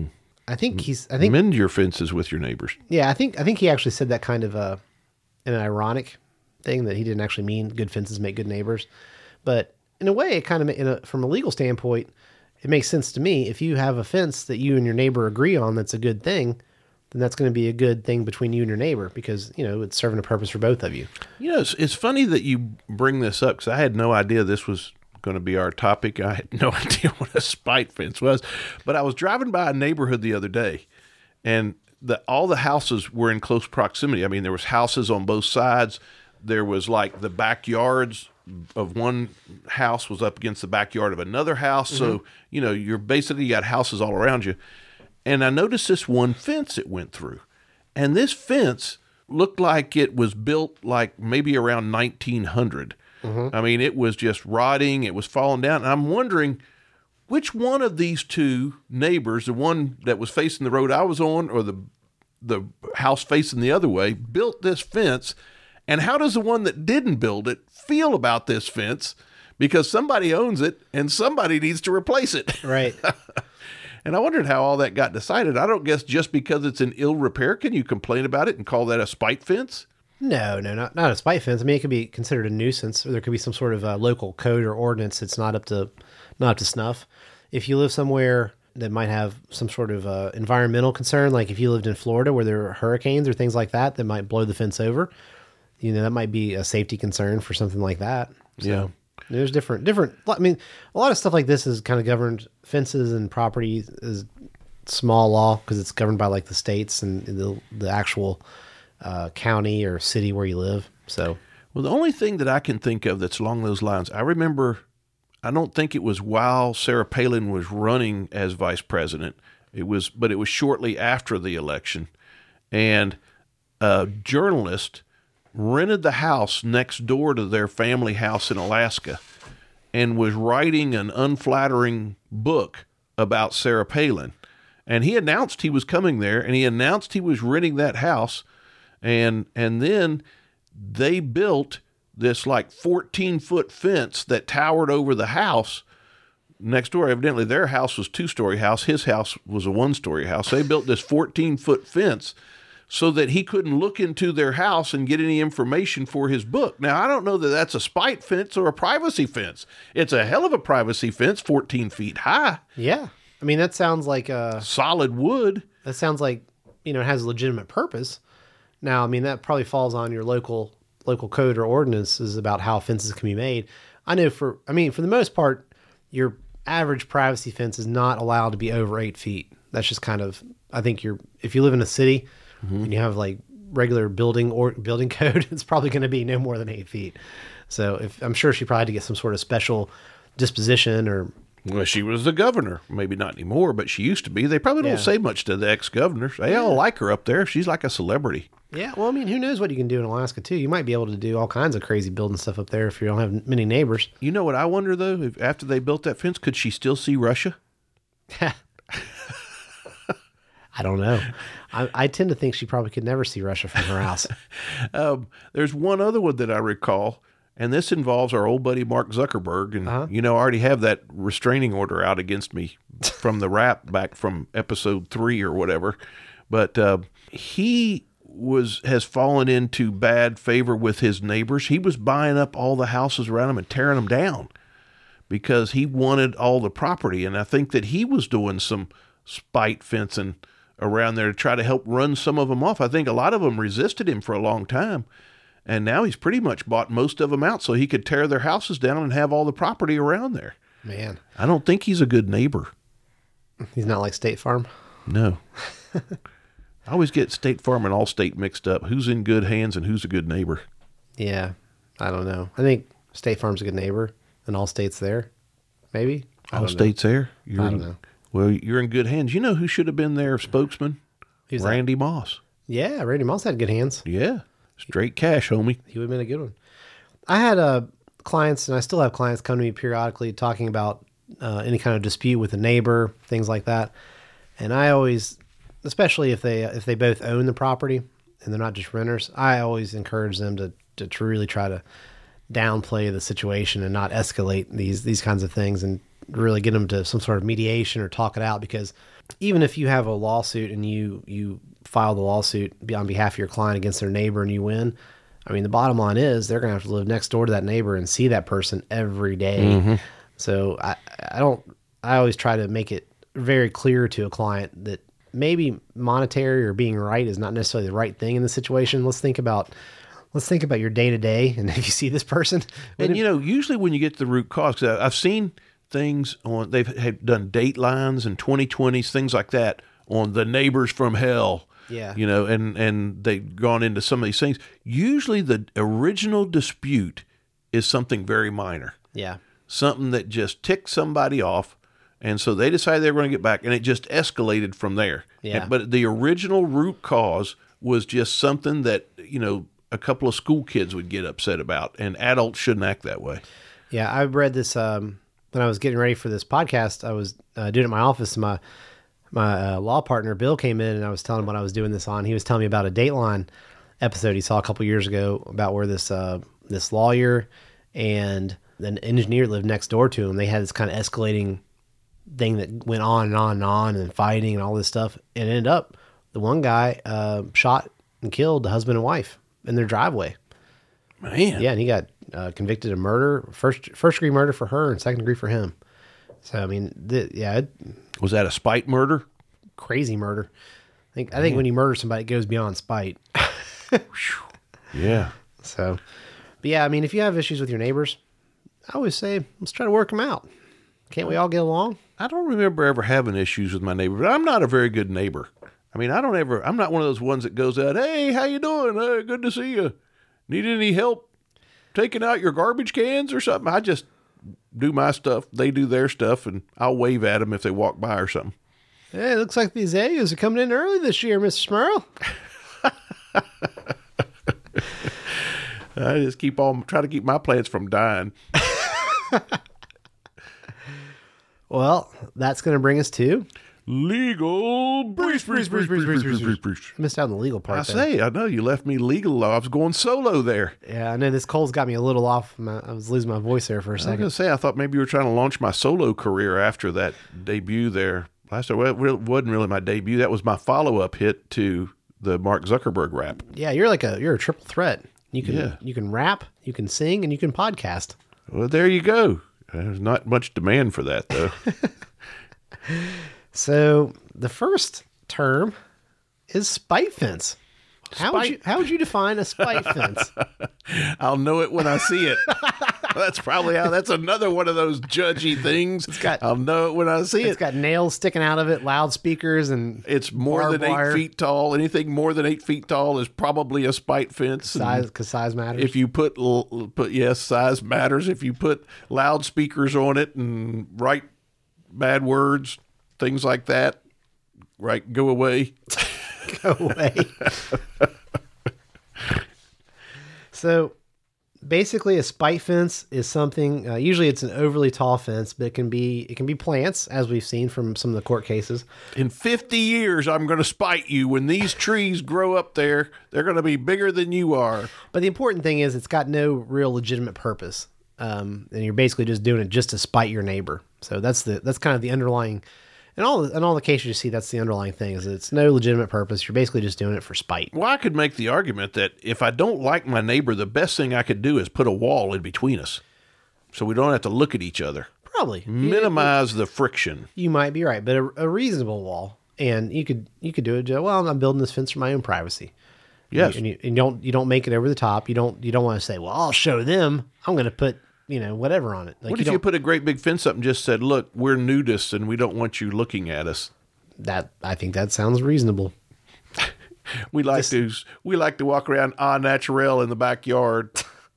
Speaker 2: I think he's. I think
Speaker 3: Mend your fences with your neighbors.
Speaker 2: Yeah, I think I think he actually said that kind of uh, in an ironic thing, that he didn't actually mean good fences make good neighbors, but in a way, it kind of in a, from a legal standpoint, it makes sense to me. If you have a fence that you and your neighbor agree on, that's a good thing, then that's going to be a good thing between you and your neighbor, because you know it's serving a purpose for both of you.
Speaker 3: You know, it's, it's funny that you bring this up, because I had no idea this was going to be our topic. I had no idea what a spite fence was, but I was driving by a neighborhood the other day, and the all the houses were in close proximity. I mean, there was houses on both sides. There was like the backyards of one house was up against the backyard of another house. Mm-hmm. So, you know, you're basically you got houses all around you. And I noticed this one fence it went through. And this fence looked like it was built like maybe around nineteen hundred. Mm-hmm. I mean, it was just rotting. It was falling down. And I'm wondering which one of these two neighbors, the one that was facing the road I was on or the the house facing the other way, built this fence. And how does the one that didn't build it feel about this fence? Because somebody owns it and somebody needs to replace it.
Speaker 2: Right.
Speaker 3: And I wondered how all that got decided. I don't guess just because it's in ill repair, can you complain about it and call that a spite fence?
Speaker 2: No, no, not not a spite fence. I mean, it could be considered a nuisance, or there could be some sort of uh, local code or ordinance that's not up to not up to snuff. If you live somewhere that might have some sort of uh, environmental concern, like if you lived in Florida where there are hurricanes or things like that that might blow the fence over, you know, that might be a safety concern for something like that. So,
Speaker 3: yeah.
Speaker 2: There's different, different, I mean, a lot of stuff like this is kind of governed, fences and property is small law because it's governed by like the states and the, the actual uh, county or city where you live. So,
Speaker 3: well, the only thing that I can think of that's along those lines, I remember, I don't think it was while Sarah Palin was running as vice president. It was, but it was shortly after the election. And a journalist rented the house next door to their family house in Alaska and was writing an unflattering book about Sarah Palin. And he announced he was coming there, and he announced he was renting that house. And and then they built this like fourteen-foot fence that towered over the house next door. Evidently, their house was a two-story house. His house was a one-story house. They built this fourteen-foot fence so that he couldn't look into their house and get any information for his book. Now, I don't know that that's a spite fence or a privacy fence. It's a hell of a privacy fence, fourteen feet high.
Speaker 2: yeah. I mean, that sounds like a
Speaker 3: Solid wood.
Speaker 2: that sounds like, you know, it has a legitimate purpose. Now, I mean, that probably falls on your local local code or ordinances about how fences can be made. I know for, I mean, for the most part, your average privacy fence is not allowed to be over eight feet. That's just kind of, I think you're, if you live in a city mm-hmm. and you have like regular building or building code, it's probably going to be no more than eight feet. So if I'm sure she probably had to get some sort of special disposition or.
Speaker 3: Well, she was the governor. Maybe not anymore, but she used to be. They probably don't
Speaker 2: Yeah.
Speaker 3: say much to the ex-governors. They all like her up there. She's like a celebrity.
Speaker 2: Yeah, well, I mean, who knows what you can do in Alaska, too. You might be able to do all kinds of crazy building stuff up there if you don't have many neighbors.
Speaker 3: You know what I wonder, though? If after they built that fence, could she still see Russia?
Speaker 2: I don't know. I, I tend to think she probably could never see Russia from her house.
Speaker 3: Um, there's one other one that I recall, and this involves our old buddy Mark Zuckerberg. And,
Speaker 2: Uh-huh.
Speaker 3: you know, I already have that restraining order out against me from the rap back from episode three or whatever. But uh, he was has fallen into bad favor with his neighbors. He was buying up all the houses around him and tearing them down because he wanted all the property. And I think that he was doing some spite fencing around there to try to help run some of them off. I think a lot of them resisted him for a long time. And now he's pretty much bought most of them out so he could tear their houses down and have all the property around there.
Speaker 2: Man,
Speaker 3: I don't think he's a good neighbor.
Speaker 2: he's not like State Farm.
Speaker 3: No. I always get State Farm and Allstate mixed up. Who's in good hands and who's a good neighbor?
Speaker 2: Yeah, I don't know. I think State Farm's a good neighbor and Allstate's there. Maybe? I don't know.
Speaker 3: Allstate's there? You're
Speaker 2: I don't
Speaker 3: in,
Speaker 2: know.
Speaker 3: Well, you're in good hands. You know who should have been their spokesman?
Speaker 2: Who's that?
Speaker 3: Randy Moss.
Speaker 2: Yeah, Randy Moss had good hands.
Speaker 3: Yeah. Straight cash, homie.
Speaker 2: He would have been a good one. I had uh, clients, and I still have clients come to me periodically talking about uh, any kind of dispute with a neighbor, things like that. And I always, especially if they if they both own the property and they're not just renters, I always encourage them to to, to really try to downplay the situation and not escalate these these kinds of things. And really get them to some sort of mediation or talk it out, because even if you have a lawsuit and you, you file the lawsuit on behalf of your client against their neighbor and you win, I mean, the bottom line is they're going to have to live next door to that neighbor and see that person every day. Mm-hmm. So I, I don't, I always try to make it very clear to a client that maybe monetary or being right is not necessarily the right thing in the situation. Let's think about, let's think about your day to day. And if you see this person,
Speaker 3: and you know, usually when you get to the root cause, 'cause I've seen things on, they've had done Datelines and twenty twenties, things like that on the neighbors from hell.
Speaker 2: Yeah.
Speaker 3: You know, and, and they've gone into some of these things. Usually the original dispute is something very minor.
Speaker 2: Yeah.
Speaker 3: Something that just ticked somebody off. And so they decided they were going to get back, and it just escalated from there.
Speaker 2: Yeah.
Speaker 3: And, but the original root cause was just something that, you know, a couple of school kids would get upset about, and adults shouldn't act that way.
Speaker 2: Yeah. I read this, um, when I was getting ready for this podcast. I was uh, doing it in my office, and my, my uh, law partner, Bill, came in, and I was telling him what I was doing this on. He was telling me about a Dateline episode he saw a couple years ago about where this, uh, this lawyer and an engineer lived next door to him. They had this kind of escalating thing that went on and on and on, and fighting and all this stuff. And it ended up, the one guy uh, shot and killed the husband and wife in their driveway.
Speaker 3: Man.
Speaker 2: Yeah, and he got uh, convicted of murder, first first degree murder for her and second degree for him. So, I mean, th- yeah. It,
Speaker 3: Was that a spite murder?
Speaker 2: Crazy murder. I think I think when you murder somebody, it goes beyond spite.
Speaker 3: Yeah.
Speaker 2: So, but yeah, I mean, if you have issues with your neighbors, I always say, let's try to work them out. Can't we all get along?
Speaker 3: I don't remember ever having issues with my neighbor, but I'm not a very good neighbor. I mean, I don't ever, I'm not one of those ones that goes out, hey, how you doing? Uh, good to see you. Need any help taking out your garbage cans or something? I just do my stuff. They do their stuff, and I'll wave at them if they walk by or something.
Speaker 2: Hey, it looks like the azaleas are coming in early this year, Mister Smurl.
Speaker 3: I just keep on, try to keep my plants from dying.
Speaker 2: Well, that's going to bring us to
Speaker 3: Legal breach, breach, breach, breach, breach, breach, breach, breach.
Speaker 2: missed out on the legal part.
Speaker 3: I
Speaker 2: there.
Speaker 3: say, I know you left me legal. I was going solo there.
Speaker 2: Yeah, I know this cold's got me a little off. My, I was losing my voice there for a
Speaker 3: I was
Speaker 2: second.
Speaker 3: going to say, I thought maybe you were trying to launch my solo career after that debut there. Last time, well, it wasn't really my debut. That was my follow-up hit to the Mark Zuckerberg rap.
Speaker 2: Yeah, you're like a you're a triple threat. You can
Speaker 3: Yeah.
Speaker 2: you can rap, you can sing, and you can podcast.
Speaker 3: Well, there you go. There's not much demand for that, though.
Speaker 2: So the first term is spite fence. How would
Speaker 3: Spite-
Speaker 2: you how would you define a spite fence?
Speaker 3: I'll know it when I see it. That's probably how. That's another one of those judgy things. It's
Speaker 2: got-
Speaker 3: I'll know it when I see
Speaker 2: It's
Speaker 3: it.
Speaker 2: got nails sticking out of it, loudspeakers, and
Speaker 3: It's more
Speaker 2: barbed
Speaker 3: than eight
Speaker 2: wire.
Speaker 3: feet tall. Anything more than eight feet tall is probably a spite fence.
Speaker 2: size because size matters.
Speaker 3: If you put l- put yes, size matters. If you put loudspeakers on it and write bad words, things like that, right? Go away.
Speaker 2: Go away. So basically, a spite fence is something. Uh, usually, it's an overly tall fence, but it can be it can be plants, as we've seen from some of the court cases.
Speaker 3: In fifty years, I'm going to spite you. When these trees grow up there, they're going to be bigger than you are.
Speaker 2: But the important thing is, it's got no real legitimate purpose, um, and you're basically just doing it just to spite your neighbor. So that's the that's kind of the underlying. In all in all the cases you see, that's the underlying thing, is that it's no legitimate purpose. You're basically just doing it for spite.
Speaker 3: Well, I could make the argument that if I don't like my neighbor, the best thing I could do is put a wall in between us so we don't have to look at each other.
Speaker 2: Probably
Speaker 3: Minimize the friction.
Speaker 2: You might be right, but a, a reasonable wall, and you could you could do it. Joe. Well, I'm building this fence for my own privacy.
Speaker 3: Yes.
Speaker 2: and you, and you don't you don't make it over the top. You don't you don't want to say, well, I'll show them. I'm going to put you know whatever on it. Like
Speaker 3: What
Speaker 2: you
Speaker 3: if you
Speaker 2: don't-
Speaker 3: put a great big fence up and just said, look, we're nudists and we don't want you looking at us.
Speaker 2: that? I think that sounds reasonable.
Speaker 3: We like to we like to walk around au naturel in the backyard.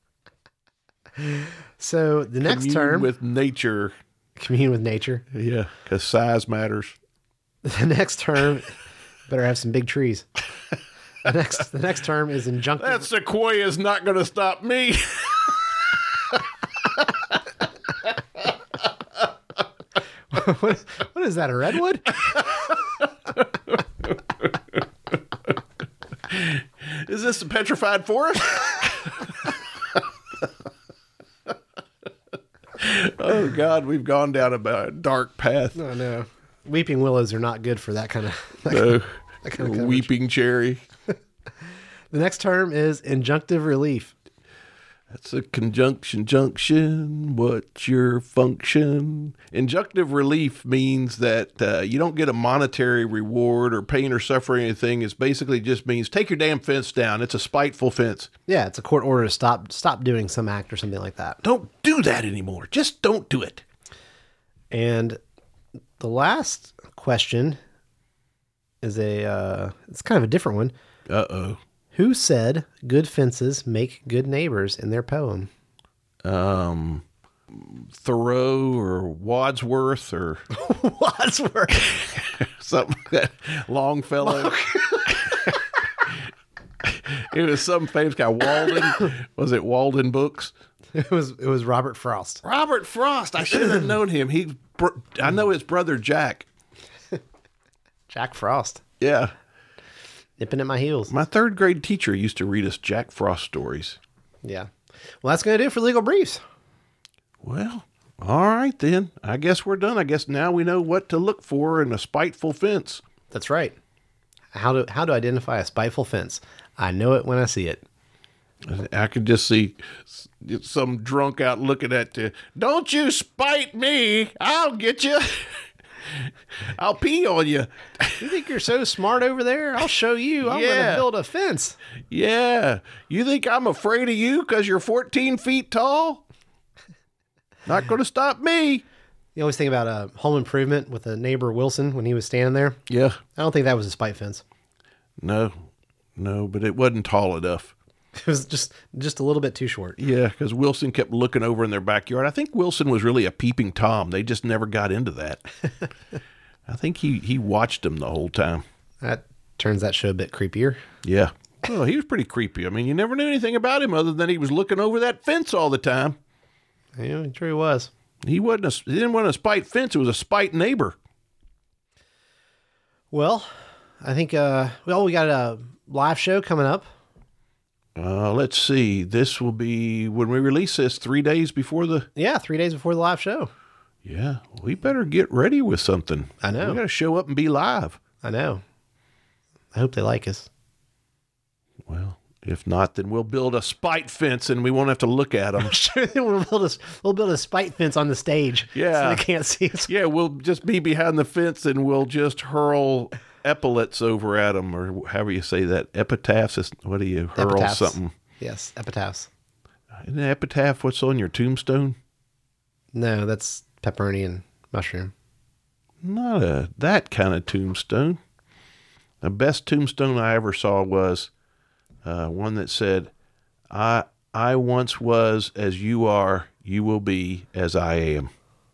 Speaker 2: So the next
Speaker 3: Commune
Speaker 2: term,
Speaker 3: with nature.
Speaker 2: commune with nature.
Speaker 3: Yeah, because size matters.
Speaker 2: The next term, better have some big trees. The next the next term is injunctive.
Speaker 3: That sequoia is not going to stop me.
Speaker 2: what, what is that? A redwood?
Speaker 3: Is this a petrified forest? Oh, God, we've gone down a dark path.
Speaker 2: No, no. Weeping willows are not good for that kind of, that
Speaker 3: No.
Speaker 2: kind of, that kind of coverage.
Speaker 3: Weeping cherry.
Speaker 2: The next term is injunctive relief.
Speaker 3: That's a conjunction junction. What's your function? Injunctive relief means that uh, you don't get a monetary reward or pain or suffer anything. It basically just means take your damn fence down. It's a spiteful fence.
Speaker 2: Yeah, it's a court order to stop stop doing some act or something like that.
Speaker 3: Don't do that anymore. Just don't do it.
Speaker 2: And the last question is a uh, it's kind of a different one.
Speaker 3: Uh-oh.
Speaker 2: Who said good fences make good neighbors in their poem?
Speaker 3: Um, Thoreau or Wadsworth or
Speaker 2: Wadsworth.
Speaker 3: something like that. Longfellow. It was some famous guy. Walden. Was it Walden Books?
Speaker 2: It was it was Robert Frost.
Speaker 3: Robert Frost. I should have known him. He, I know his brother Jack.
Speaker 2: Jack Frost.
Speaker 3: Yeah.
Speaker 2: Nipping at my heels.
Speaker 3: My third grade teacher used to read us Jack Frost stories.
Speaker 2: Yeah. Well, that's going to do it for Legal Briefs.
Speaker 3: Well, all right then. I guess we're done. I guess now we know what to look for in a spiteful fence.
Speaker 2: That's right. How to how to identify a spiteful fence. I know it when I see it.
Speaker 3: I could just see some drunk out looking at you. Don't you spite me. I'll get you. I'll pee on you.
Speaker 2: You think you're so smart over there? I'll show you. I'm going
Speaker 3: Yeah.
Speaker 2: to build a fence.
Speaker 3: Yeah. You think I'm afraid of you because you're fourteen feet tall? Not going to stop me.
Speaker 2: You always think about a Home Improvement with a neighbor Wilson when he was standing there.
Speaker 3: Yeah.
Speaker 2: I don't think that was a spite fence.
Speaker 3: No. No, but it wasn't tall enough.
Speaker 2: It was just just a little bit too short.
Speaker 3: Yeah, because Wilson kept looking over in their backyard. I think Wilson was really a peeping Tom. They just never got into that. I think he, he watched them the whole time.
Speaker 2: That turns that show a bit creepier.
Speaker 3: Yeah. Well, he was pretty creepy. I mean, you never knew anything about him other than he was looking over that fence all the time.
Speaker 2: Yeah, he true was.
Speaker 3: He wasn't a, he didn't want a spite fence. It was a spite neighbor.
Speaker 2: Well, I think, uh, well, we got a live show coming up.
Speaker 3: Uh, let's see. This will be when we release this three days before the.
Speaker 2: Yeah, three days before the live show.
Speaker 3: Yeah, we better get ready with something.
Speaker 2: I know.
Speaker 3: We got to show up and be live.
Speaker 2: I know. I hope they like us.
Speaker 3: Well, if not, then we'll build a spite fence and we won't have to look at them.
Speaker 2: Sure, we'll build a we'll build a spite fence on the stage.
Speaker 3: Yeah.
Speaker 2: so they can't see us.
Speaker 3: Yeah, we'll just be behind the fence and we'll just hurl epaulets over at them, or however you say that. Epitaphs. Is, what do you hurl
Speaker 2: Epitaphs.
Speaker 3: something?
Speaker 2: Yes, epitaphs.
Speaker 3: Isn't an epitaph what's on your tombstone?
Speaker 2: No, that's pepperoni and mushroom.
Speaker 3: Not a that kind of tombstone. The best tombstone I ever saw was uh, one that said, "I I once was as you are, you will be as I am."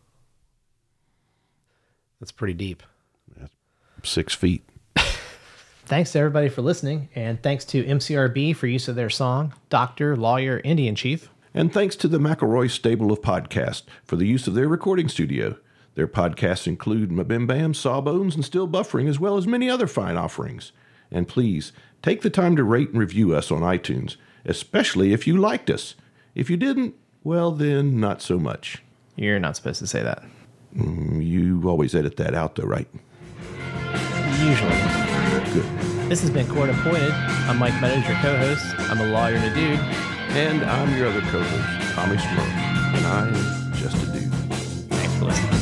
Speaker 2: That's pretty deep.
Speaker 3: Six feet.
Speaker 5: Thanks to everybody for listening, and thanks to M C R B for use of their song, Doctor, Lawyer, Indian Chief.
Speaker 3: And thanks to the McElroy stable of podcasts for the use of their recording studio. Their podcasts include Mabim Bam, Sawbones, and Still Buffering, as well as many other fine offerings. And please, take the time to rate and review us on iTunes, especially if you liked us. If you didn't, well then, not so much.
Speaker 5: You're not supposed to say that.
Speaker 3: Mm, you always edit that out though, right?
Speaker 5: Usually.
Speaker 3: Good.
Speaker 5: This has been Court Appointed. I'm Mike Meadows, your co-host. I'm a lawyer and a dude.
Speaker 3: And I'm your other co-host, Tommy Smurf, and I am just a dude.
Speaker 5: Thanks for listening.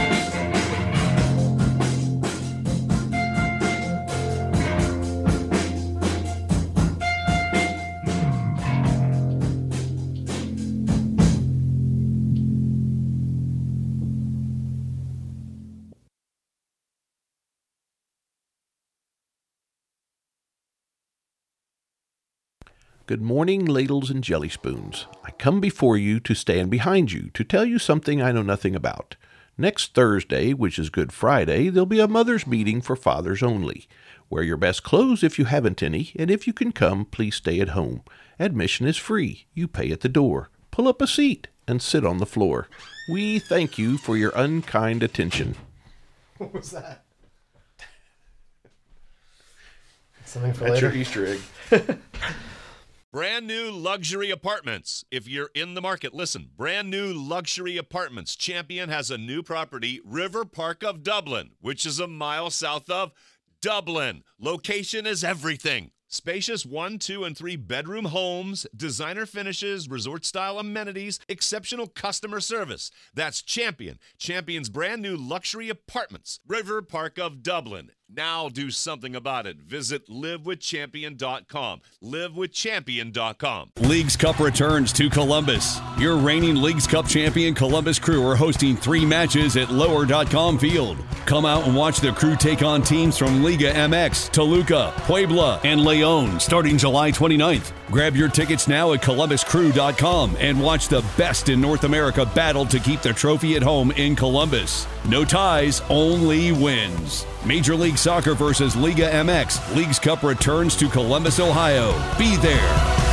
Speaker 3: Good morning, ladles and jelly spoons. I come before you to stand behind you, to tell you something I know nothing about. Next Thursday, which is Good Friday, there'll be a mother's meeting for fathers only. Wear your best clothes if you haven't any, and if you can come, please stay at home. Admission is free. You pay at the door. Pull up a seat and sit on the floor. We thank you for your unkind attention.
Speaker 2: What was that? Something for
Speaker 3: That's
Speaker 2: later.
Speaker 3: your Easter egg.
Speaker 6: Brand new luxury apartments. If you're in the market, listen. Brand new luxury apartments. Champion has a new property, River Park of Dublin, which is a mile south of Dublin. Location is everything. Spacious one, two, and three bedroom homes, designer finishes, resort-style amenities, exceptional customer service. That's Champion. Champion's brand new luxury apartments, River Park of Dublin. Now do something about it. Visit live with champion dot com. live with champion dot com.
Speaker 1: Leagues Cup returns to Columbus. Your reigning Leagues Cup champion Columbus Crew are hosting three matches at lower dot com field. Come out and watch the Crew take on teams from Liga M X, Toluca, Puebla, and Leon starting July twenty-ninth. Grab your tickets now at columbus crew dot com and watch the best in North America battle to keep the trophy at home in Columbus. No ties, only wins. Major League Soccer versus Liga M X. Leagues Cup returns to Columbus, Ohio. Be there.